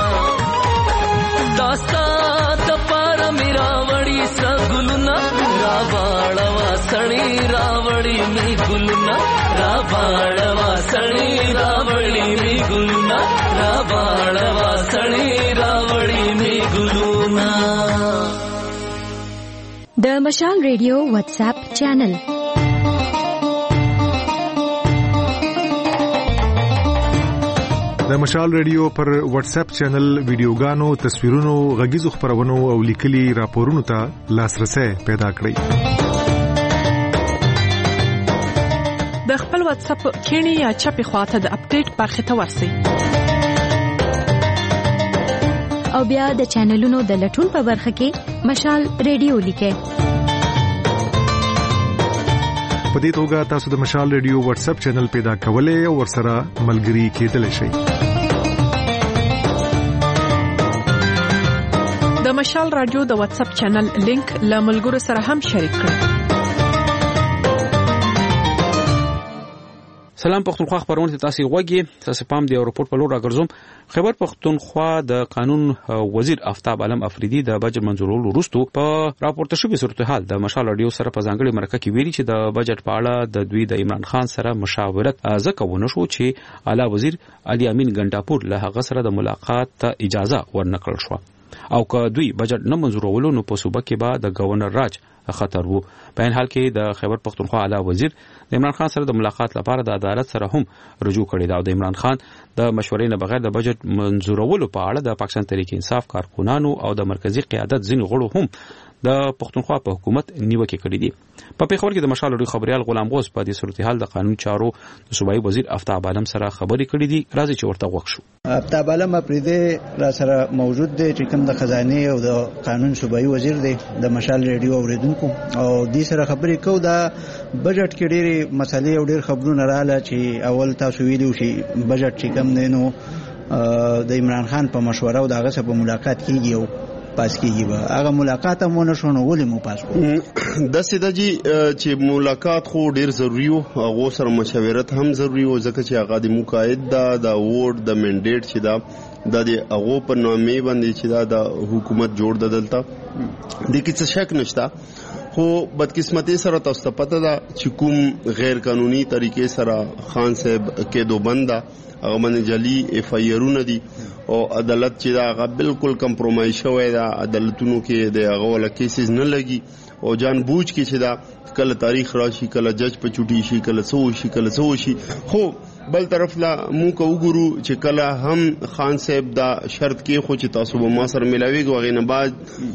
داستا د پار میرا وړی سګلونا را واړوا سړی راوړی می ګلونا را واړوا سړی راوړی می ګلونا را واړوا سړی راوړی می ګلونا د مشال ریډیو واتس اپ چینل د مشال ریډیو پر واتس اپ چینل ویډیوګانو تصویرونو غږیزو خبرونو او لیکلي راپورونو ته لاسرسي پیدا کړئ د خپل واتس اپ کینی یا چپی خواته د اپډیټ برخه ته ورسئ او بیا د چینلونو د لټون په برخه کې مشال ریډیو لیکئ په دې توګه تاسو د مشال ریډیو واتس اپ چینل پیدا کولای او ورسره ملګري کېدلی شئ د مشال رادیو د واتس اپ چینل لینک له ملګرو سره هم شریک کړئ سلام پښتونخوا خبرونه تاسو غوږی تاسو پام دی رپورټ په لور راګرځوم خبر پښتونخوا د قانون وزیر آفتاب علم افریدي د بجټ منظورولو وروسته په راپورته شوې صورتحال د مشال رادیو سره په ځانګړي مرکه کې ویلي چې د بجټ په اړه د دوی د عمران خان سره مشاورت ځکه ونه شو چې اعلی وزیر علي امین ګنټاپور له هغه سره د ملاقات اجازه ورنکړل شو او که دوی بجټ نه منظورولو نو په صوبه کې به د گورنر راج خطر وو په ان حال کې د خیبر پښتونخوا اعلی وزیر د عمران خان سره د ملاقات لپاره د عدالت سره هم رجوع کړی دا د عمران خان د مشورې نه بغیر د بجټ منظورولو په اړه د پاکستان تحریک انصاف کارکونانو او د مرکزی قیادت ځینې غړو هم د پښتونخوا په حکومت نیوکه کړې دي په پیښور کې د مشال لوی خبريال غلام غوث په دې صورتحال د قانون چارو د صوبایي وزیر آفتاب عالم سره خبرې کړې دي راځي چې ورته وښ شو آفتاب عالم پرېده را سره موجود دی چې کوم د خزانه او د قانون صوبایي وزیر دی د مشال ریډیو اوریدونکو او دې سره خبرې کو دا بجټ کې ډېری مسالې او ډېر خبرونه رااله چې اول تاسو ویلو شي بجټ چې کوم نه نو د عمران خان په مشوره او دغه سره په ملاقات کیږي او پاس کیږي به هغه ملاقات هم ونه شونه ولې مو پاس د سیده جی چې ملاقات خو ډیر ضروری وو هغه سره مشاورت هم ضروری وو ځکه چې هغه د مقاعد دا د ووټ د منډیټ چې دا د هغه په نامې باندې چې دا د حکومت جوړ ددلتا د کیڅ شک نشتا خو بدقسمتي سره تاسو ته پته ده چې کوم غیر قانوني طریقې سره خان صاحب کې دو بندا هغه باندې جلی اف آی آرونه دي او عدالت چې دا هغه بالکل کمپرومایز شوی دا عدالتونو کې د هغه ول کیسز نه لګي او جان بوج کې چې دا کله تاریخ راشي کله جج په چوټي شي کله سو شي کله سو شي خو بل طرف لا مو کو وګورو چې کله هم خان صاحب دا شرط کې خو چې تاسو به ما سره ملاويږي وغه نه بعد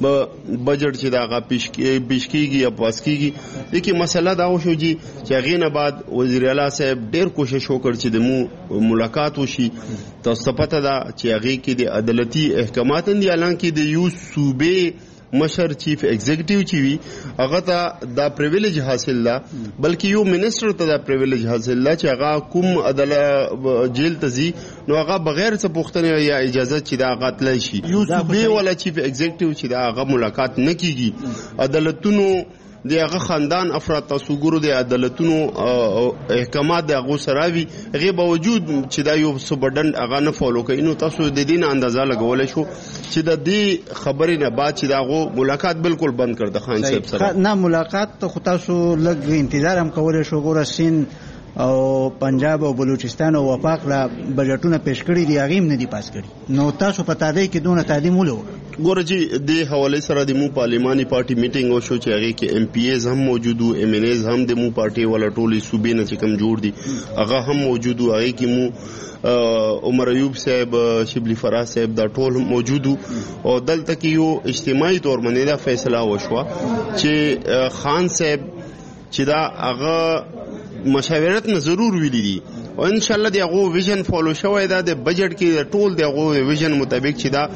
بجټ چې دا غا پیشکیږي یا پاسکیږي دغه مسله دا وشو چې هغه نه بعد وزیر اعلی صاحب ډېر کوشش وکړ چې د مو ملاقات وشي تاسو پته دا چې هغه کې د عدالتي احکامات دي اعلان کې د یو صوبې مشر چیف ایگزیکټیو چی وی هغه ته دا پریویلیج حاصل لا بلکې یو منسٹر ته دا پریویلیج حاصل لا چې هغه کوم عدالت جیل تزي نو هغه بغیر څه پوښتنه یا اجازه چې دا غاتل شي یو صوبې ولا چیف ایگزیکټیو چې دا هغه ملاقات نه کیږي عدالتونو د هغه خاندان افراد تاسو ګورو د عدالتونو احکامات د هغه سراوي غي باوجود چې دا یو سبډن هغه نه فالو کوي نو تاسو د دین اندازه لګولای شو چې د دې خبرې نه بعد چې داغه ملاقات بالکل بند کړ د خان صاحب سره. نه ملاقات خو تاسو لږ انتظار هم کولای شو. ګوره سین او پنجاب او بلوچستان او وفاق لا بجټونه پیش کړی دی هغه نه دی پاس کړی نو تاسو په تادی کې دونه تادی مولو. ګوره چې د حواله سره د مو پارلیماني پارټي میټینګ او شو چې هغه کې ایم پی ایز هم موجود وو ایم ان ایز هم د مو پارټي ولا ټولي صوبې نه چې کم جوړ دي هغه هم موجود وو. هغه کې مو عمر ایوب صاحب شبلی فراز صاحب دا ټول موجود او دلته کې یو اجتماعي تور باندې دا فیصله وشوه چې خان صاحب چې دا هغه مشاورت نه ضرور ویلي دي او ان شاء الله دغه ویژن فالو شوی دا د بجټ کې ټول دغه ویژن مطابق چې دا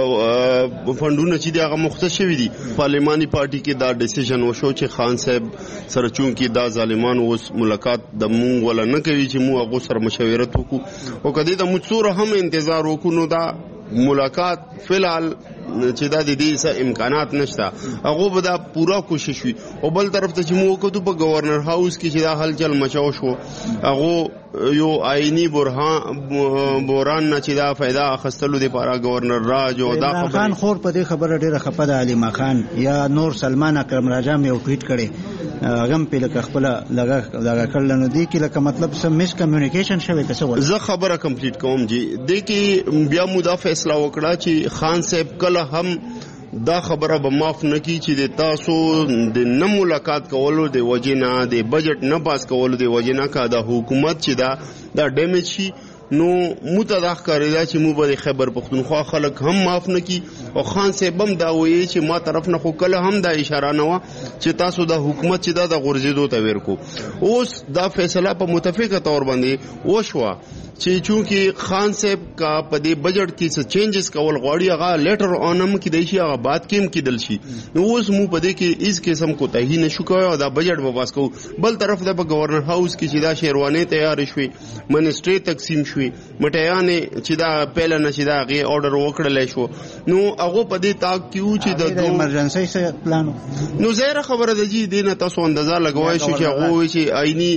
فندونه چې دغه مختص شوی دي پارلیماني پارټي کې دا ډیسیژن وشو چې خان صاحب سره چون کې دا ظالمان اوس ملاقات د مونږ ولا نه کوي چې مو هغه سره مشاورت وکړو او کدی د مڅور هم انتظار وکړو نو دا ملاقات فلحال چې دا د دې څه امکانات نشته هغه به دا پورا کوشش وي او بل طرف ته چې مو وکړو په گورنر هاوس کې چې دا هلچل مچاو شو هغه یو آئینی برهان بوران نه چې دا फायदा اخستلو د لپاره گورنر راج او دا خان خور په دې خبره ډیره خپه ده. علي مخان یا نور سلمان اکرم راجا مې یو ټویټ کړي غم په لکه خپل لګه لګه کړل نو دی کې لکه مطلب سم مس کمیونیکیشن شوی که څه ول. زه خبره کمپلیټ کوم جی د کې بیا مو دا فیصله وکړه چې خان صاحب کله هم دا خبره به معاف نکي چې د تاسو د نه ملاقات کولو د وجینا د بجټ نه پاس کولو د وجینا کا د حکومت چې دا دا ډیمیج شي نو متداخ کړی دا چې مو به خبر پختونخوا خلک هم معاف نکي او خان صاحب هم دا وایي چې ما طرف نه خو کله هم دا اشاره نه و چې تاسو د حکومت چې دا د غورځېدو ته ورکو. اوس دا فیصله په متفقه تور باندې وشوه چې چونکی خان صاحب کا په دې بجټ کې څه چینجز کول غواړي هغه لیټر اونم کې دی شي هغه بعد کې کېدل شي نو اوس مو په دې کې هیڅ قسم کو ته نه شو کوي او دا بجټ به پاس کو. بل طرف د گورنر هاوس کې چې دا شیروانه تیار شوي منسټری تقسیم شوي مټیانه چې دا پهل نه چې دا غي اورډر وکړل شو نو هغه په دې تاک کیو چې د ایمرجنسي سره پلان نو زیره خبره ده جی دینه تاسو اندازا لګوي شو چې هغه چې آئینی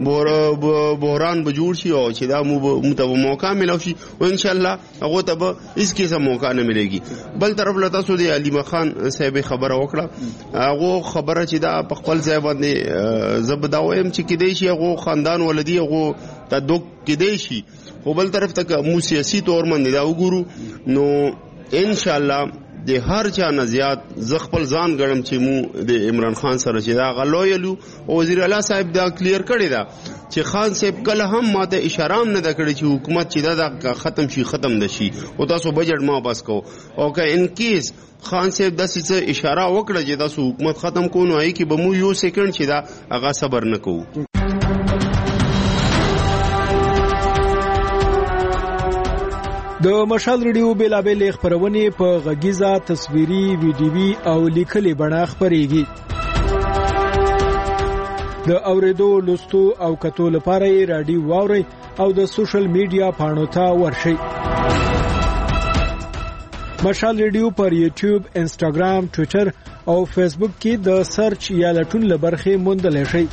بحران به جوړ شي او چې دا مو متو موقع ملو شي او ان شاء الله هغه ته به اس کې سم موقع نه مليږي. بل طرف له تاسو دی علي مخان صاحب خبره وکړه هغه خبره چې دا په خپل ځای باندې زبداویم چې کېدای شي هغه خاندان ولدي هغه ته دوک کېدای شي خو بل طرف ته مو سیاسي تور باندې دا وګورو نو ان شاء الله د هر چا نه زیات ز خپل ځان غړم چې مو د عمران خان سره چې دا غلویلو او وزیر اعلی صاحب دا کلیر کړی دا چې خان صاحب کله هم ماته اشاره نه د کړی چې حکومت چې دا ختم شي ختم نشي او تاسو بجټ ما پاس کو او که ان کیس خان صاحب د څه اشاره وکړه چې تاسو حکومت ختم کو نو هي کې به مو یو سکند چې دا هغه صبر نه کوو. د مشال ریډیو بیلابل خبرونه په غږیزه تصویري ویډیوي او لیکلي بڼه خبريږي. د اوریدو لوستو او کتو لپاره رادیو واوري او د سوشل میډیا پاڼو ته ورشئ. مشال ریډیو پر یوټیوب، انسټاګرام، ټوئیټر او فیسبوک کې د سرچ یا لټون لبرخه موندل شي.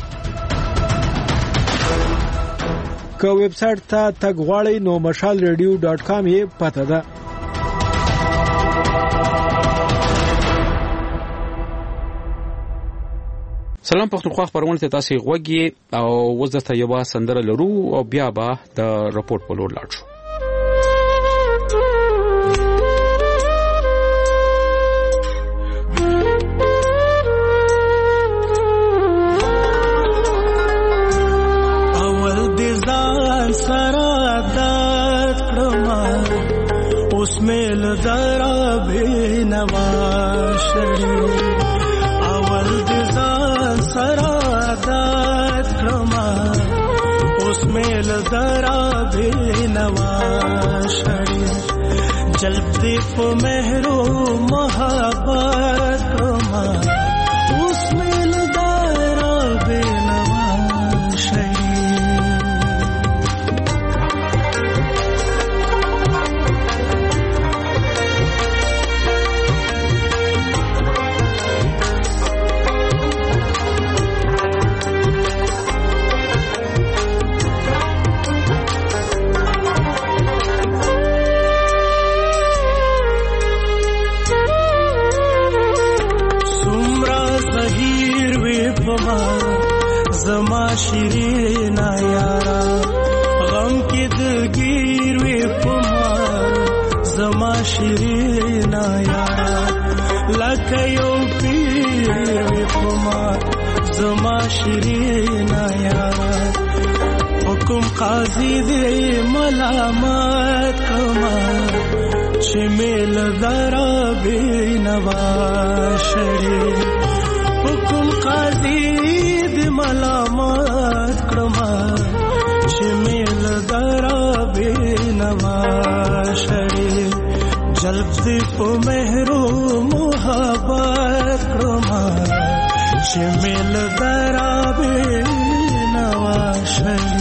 که ویب سټ ته تګ غواړئ نو مشال ریډیو ډاټ کام یې پته ده. سلام پښتونخوا خبرونه ته تاسو غوږی او وزته یو سندره لرو او بیا به د رپورت په لور لاړ شو. سرادات کړم اوس مل درا به نواشړي اول د ځان سرادات کړم اوس مل درا به نواشړي جلب دې په مهرو محبت کړم اوس مل درا به نواشړي شیرینا یارا غم کې د ګیر وې پما زما شیرینا یارا لکه یو پیر وې پما زما شیرینا یارا حکم قاضي دې ملامت کما چې مل درا بینوا شری حکم قاضي دې ملامت کما چې مل درا بینوا شری جلب دې په مهرو محبت کما چې مل درا بینوا شری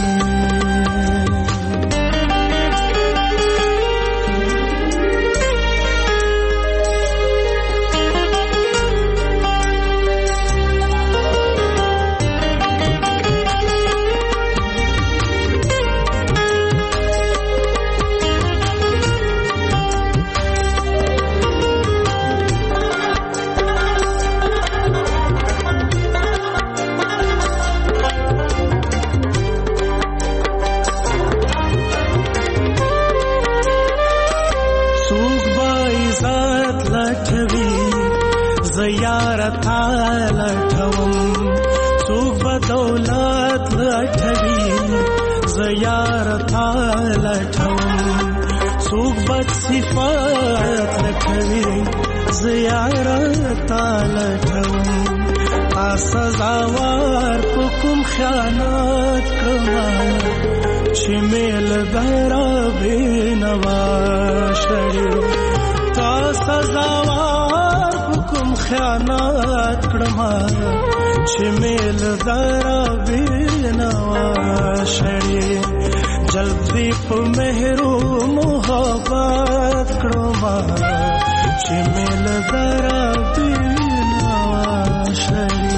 صفات لکوي زیارت لټوم سزاوار په کوم خیانت کما چې مل درا بینوا شری تا سزاوار په کوم خیانت کما چې مل درا بینوا شری جلدی په مهرو محبت کړما چې مل درا بینوا شری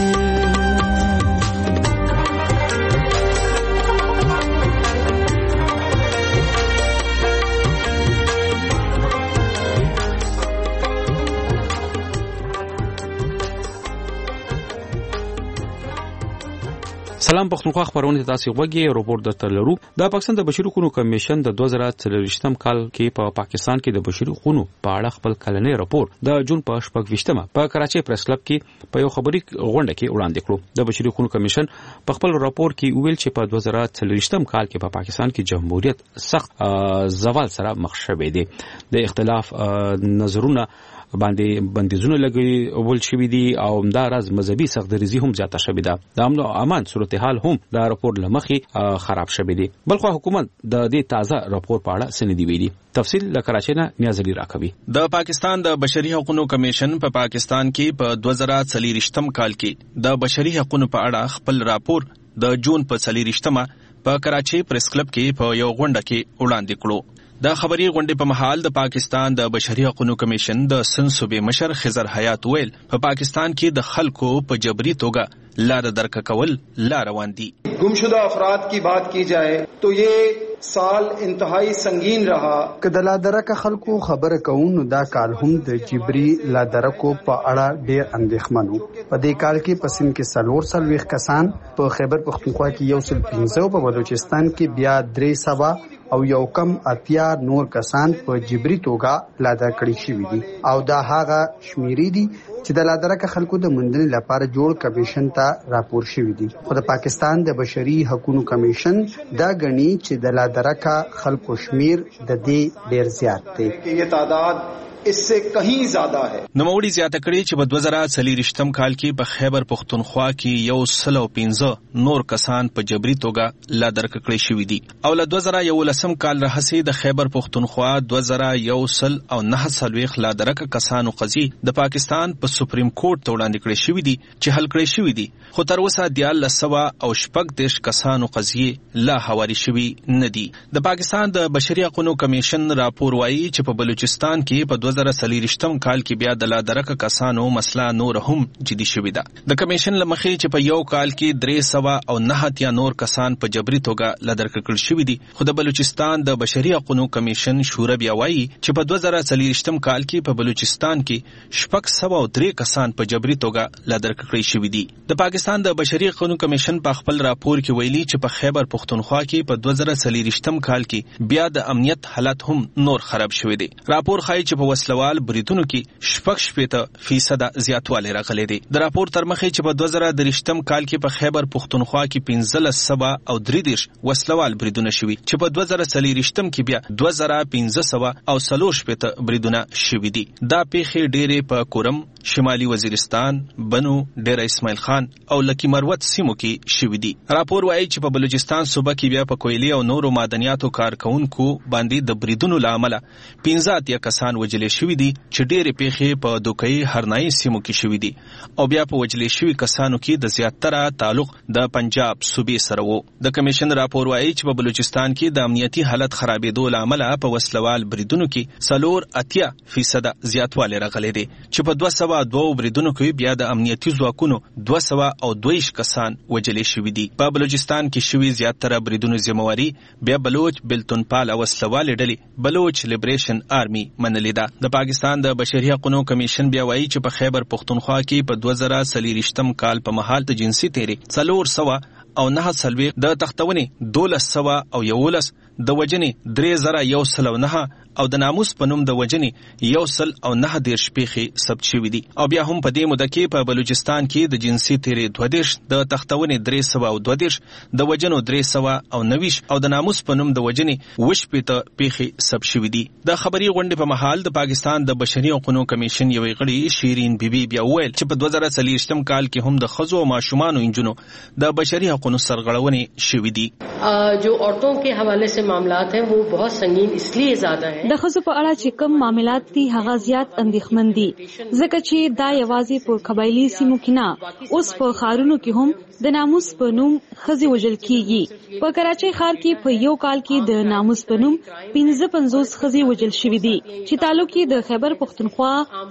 سلام پښتونخوا خبرونه تاسو وګورئ راپور درته لرو د پاکستان د بشري حقوقو کمیشن د دوه زره څلوېښتم کال کې په پا پاکستان کې د بشري حقوقو په اړه خپل کلنی راپور د جون په شپږ ویشتمه په کراچۍ پریس کلب کې په یو خبري غونډه کې وړاندې کړو. د بشري حقوقو کمیشن په خپل راپور کې ویل چې په دوه زره څلوېښتم کال کې په پا پاکستان کې جمهوریت سخت زوال سره مخ شوی دی. د اختلاف نظرونه باندې بندیزونه لګوي ول شوې دي او همدارز مذهبي سختدریزي هم زیاته شوې ده. د امن او امان صورتحال هم د راپور لمخې خراب شوې دي. بلخو حکومت د دې تازه راپور په اړه سندې ویلي. تفصیل له کراچۍ نه نیاز علي راکوي. د پاکستان د بشري حقوقو کمیشن په پا پاکستان کې په دوه زره څلوېښتم کال کې د بشري حقوقو په اړه خپل راپور د جون په څلوېښتمه په کراچۍ پریس کلب کې په یو غونډه کې وړاندې کړو. د خبري غونډې په محل د پاکستان د بشري حقوقو کمیشن د سن صوبې مشر خضر حیات ویل په پا پاکستان کې د خلکو په جبري توګه لار درک کول لا روان دي. گمشدہ افراد کی بات کی جائے تو یہ سال انتہائی سنگین رہا. کله لادرک خلکو خبره کوون دا کال هم د جبري لادرکو په اړه ډېر اندېښمنو. په دې کال کې پسند کې سلور سلويخ کسان په خیبر پختونخوا کې یو سل پنځه په بلوچستان کې بیا درې سوا او یو کم اتیا نور کسان په جبري توګه لاده کړی شوی دي او دا هغه شمیرې دي چې د لادرک خلکو د مندنې لپاره جوړ کمیشن ته راپور شوی دي. خو د پاکستان د بشري حقوقو کمیشن دا غني چې د لادرک خلکو شمیر د دې ډیر زیات دی. یہ تعداد اس سے کہیں زیادہ ہے. نوموړي زیاته کړي چې په دوه زره څلوېښتم کال کې په خیبر پختونخوا کې یو سل او پنځه نور کسان په جبري توګه لا درک کړی شوی دي او له دوه زره یولسم کال راهیسې د خیبر پختونخوا دوه زره یو سل او نه څلوېښت لا درک کسانو قضیې د پاکستان په سپریم کورټ ته وړاندې کړې شوې دي چې حل کړې شوې دي. خو تر اوسه دیارلس سوه او شپږ دېرش کسانو قضیې لا هواري شوي نه دي. د پاکستان د بشري حقوقو کمیشن راپور وایي چې په بلوچستان کې په دوه دوه زره څلوېښتم کال کې بیا د لا درکه کسانو مسله نور هم جدي شوې ده. د کمیشن له مخې چې په یو کال کې درې سوه او نهه اتیا نور کسان په جبري توګه لا درکه کړل شوي دي، خو د بلوچستان د بشري حقوقو کمیشن شوره بیا وایي چې په دوه زره څلوېښتم کال کې په بلوچستان کې شپږ سوه او درې کسان په جبري توګه لا درکه کړی شوي دي. د پاکستان د بشري حقوقو کمیشن په خپل راپور کې ویلي چې په خیبر پښتونخوا کې په دوه زره څلوېښتم کال کې بیا د امنیت حالت هم نور خراب شوی دی. راپور ښایي چې په وسلوال بریدونو کې شپږ شپېته فیصد زیاتوالی راغلی دی. د راپور تر مخې چې په دوه زره درېشتم کال کې په خیبر پښتونخوا کې پنځلس سوه او درې دېرش وسلوال بریدونه شوي چې په دوه زره څلوېښتم کې بیا دوه زره پنځه سوه او څلور شپېته بریدونه شوي دي. دا پیښې ډېرې په کورم، شمالي وزیرستان، بنو، ډیره اسماعیل خان او لکی مروت سیمو کې شوي دي. راپور وایي چې په بلوچستان صوبه کې بیا په کویلي او نورو معدنیاتو کارکونکو باندې د بریدونو له امله پنځه اتیا کسان وژلې شوي دي چې ډېرې پیښې په دوکۍ هرنایي سیمو کې شوي دي او بیا په وژلې شوي کسانو کې د زیاتره تعلق د پنجاب صوبې سره و. د کمیشن راپور وایي چې په بلوچستان کې د امنیتي حالت خرابېدو له امله په وسلوال بریدونو کې څلور اتیا فیصد زیاتوالی راغلی دی چې په دوه سوه دوه بریدونو کې بیا د امنیتي ځواکونو دوه سوه او دوه ویشت کسان وژلې شوي دي. په بلوچستان کې شوي زیاتره بریدونو ذمواري بیا بلوچ بلتون پال او وسلوالې ډلې بلوچ لیبریشن آرمي منلې ده. د پاکستان د بشري حقوقو کمیشن بیا وایي چې په خیبر پښتونخوا کې په دوه زره څلوېښتم کال په مهال د جنسي تیرې څلور سوه او نه څلوېښت، د تختونې دولس سوه او یولس، د وجنې درې زره یو سل او نه او د ناموس په نوم د وجنې یو سل او نه دېرش پیښې ثبت شوي دي. او بیا هم په دې موده کې په بلوچستان کې د جنسي تیرې دوه دېرش، د تختونې درې سوه او دوه دېرش، د وجنو درې سوه او نوي او د ناموس په نوم د وجنې اووه شپېته پیښې ثبت شوي دي. د خبري غونډې په مهال د پاکستان د بشري حقوقو کمیشن یوې غړي شیرین بیبي بیا وویل چې په دوه زره څلوېښتم کال کې هم د ښځو او ماشومانو انجونو د بشري حقوقو سرغړونې شوي دي. جو عورتوں کے حوالے سے معاملات ہیں وہ بہت سنگین اس لیے زیادہ ہیں. د ښځو په اړه چې کوم معاملات دي هغه زیات اندېښمن دي ځکه چې دا یوازې په قبایلي سیمو کې نه، اوس په ښارونو کې هم د ناموس په نوم ښځې وژل کیږي. په کراچۍ ښار کې په یو کال کې د ناموس په نوم پنځه پنځوس ښځې وژل شوي دي چې تعلق یې د خیبر پښتونخوا،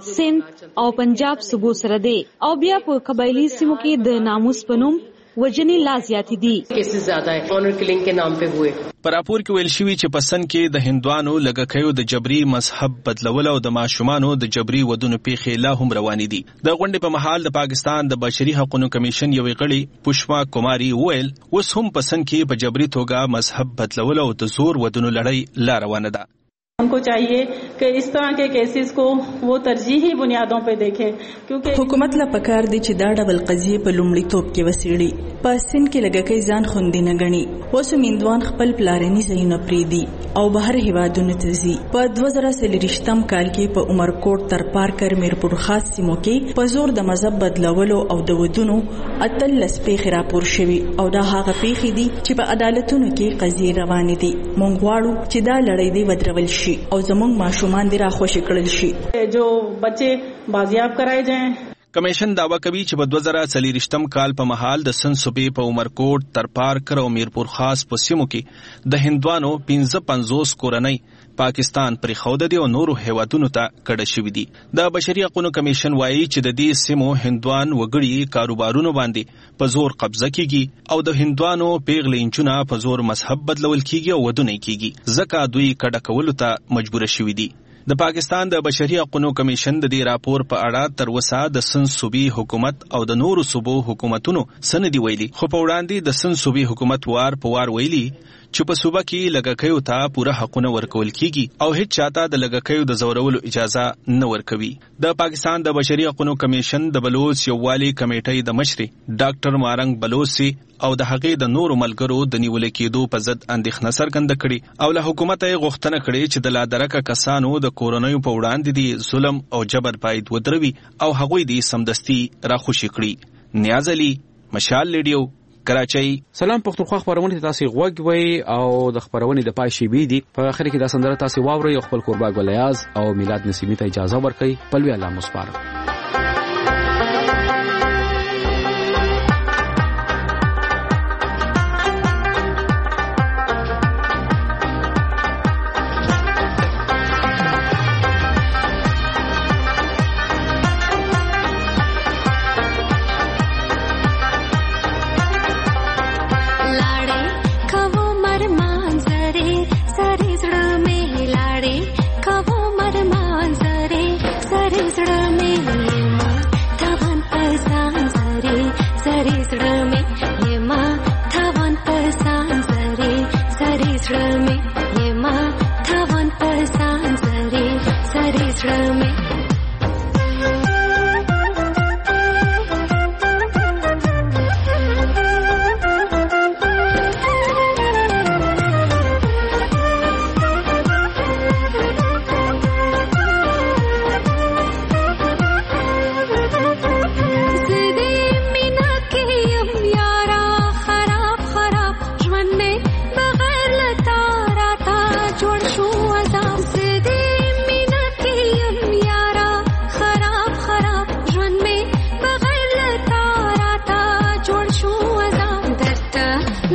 سند او پنجاب صوبو سره دی. او بیا په قبایلي سیمو کې د ناموس په نوم وجنې لا زیاتې دي. کیسز زیاده ہیں آنر کلنگ کے نام پہ ہوئے. په راپور کې ویل شوي چې په سند کې د هندوانو لږکیو د جبري مذهب بدلول او د ماشومانو د جبري ودونو پیښې لا هم روانې دي. د غونډې په مهال د پاکستان د بشري حقوقو کمیشن یوې غړي پوشما کماري ویل اوس هم په سند کې په جبري توګه مذهب بدلول او د زور ودونو لړۍ لا روانه ده. ان کو چاہیے کہ اس طرح کے کیسز کو وہ ترجیحی بنیادوں پہ دیکھیں کیونکہ حکومت لا پکار دی چې دا ډول قضیه په لومړي توپ کې وسیړي. په سن کې لګکې ځان خوندې نه غني، اوس میندوان خپل پلارني ځایونه پریدي او بهر هیوادونو ته ځي. په دوه زره څلوېښتم کال کې په عمرکوټ تر پارکر میرپور خاص سیمو کې په زور د مذهب بدلولو او د ودونو اتلس پیښې راپور شوي او دا هغه پیښې دي چې په عدالتونو کې قضیې روانې دي. موږ غواړو چې دا لړۍ دې ودرول شي او زموږ ماشومان دې راخوشي کړل شي، جو بچے بازیاب کرائے جائیں. کمیشن دعوی کوي چې په دوه زره څلوېښتم کال په مهال د سند صوبې په عمرکوټ، ترپارکر او میرپور خاص په سیمو کې د هندوانو پنځه پنځوس کورنۍ پاکستان پرېښوده دي او نورو هیوادونو ته کډه شوي دي. د بشري حقوقو کمیشن وایي چې د دې سیمو هندوان وګړي کاروبارونو باندې په زور قبضه کیږي او د هندوانو پیغلې نجونه په زور مذهب بدلول کیږي او ودونه کیږي ځکه دوی کډه کولو ته مجبور شوي دي. د پاکستان د بشري حقوقو کمیشن د دې راپور په اړه تر اوسه د سند صوبې حکومت او د نورو صوبو حکومتونو څه نه دي ویلي، خو په وړاندې د سند صوبې حکومت وار په وار ویلي چې په صوبه کې لږکیو ته پوره حقونه ورکول کیږي او هیڅ چاته د لږکیو د زورولو اجازه نه ورکوي. د پاکستان د بشري حقوقو کمیشن د بلوچ یووالي کمیټې د مشر ډاکټر مارنګ بلوچي او د هغې د نورو ملګرو د نیول کېدو په ضد اندېښنه څرګنده کړې او له حکومته یې غوښتنه کړې چې د لادرکه کسانو د کورنیو په وړاندې دي ظلم او جبر باید ودروي او هغوی دې سمدستي راخوشي کړي. نیاز علي، مشال ریډیو، کراچۍ. سلام پښتونخوا خبرونه تاسو غوږ وي او د خبرونه د پای شي بي دي. په اخر کې دا سندره تاسو واوري او خپل قربا ګلیاز او میلاد نسیمی ته اجازه ورکړئ. پلوي الله مسپار.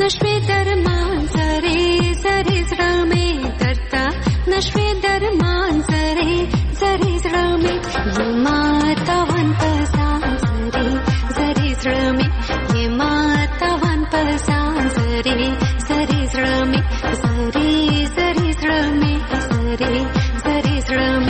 नशे दरमान सरे सरे जरा में करता नशे दरमान सरे सरे जरा में ये माता वन पसान सरे सरे जरा में ये माता वन पसान सरे सरे जरा में सरे सरे जरा में सरे सरे जरा में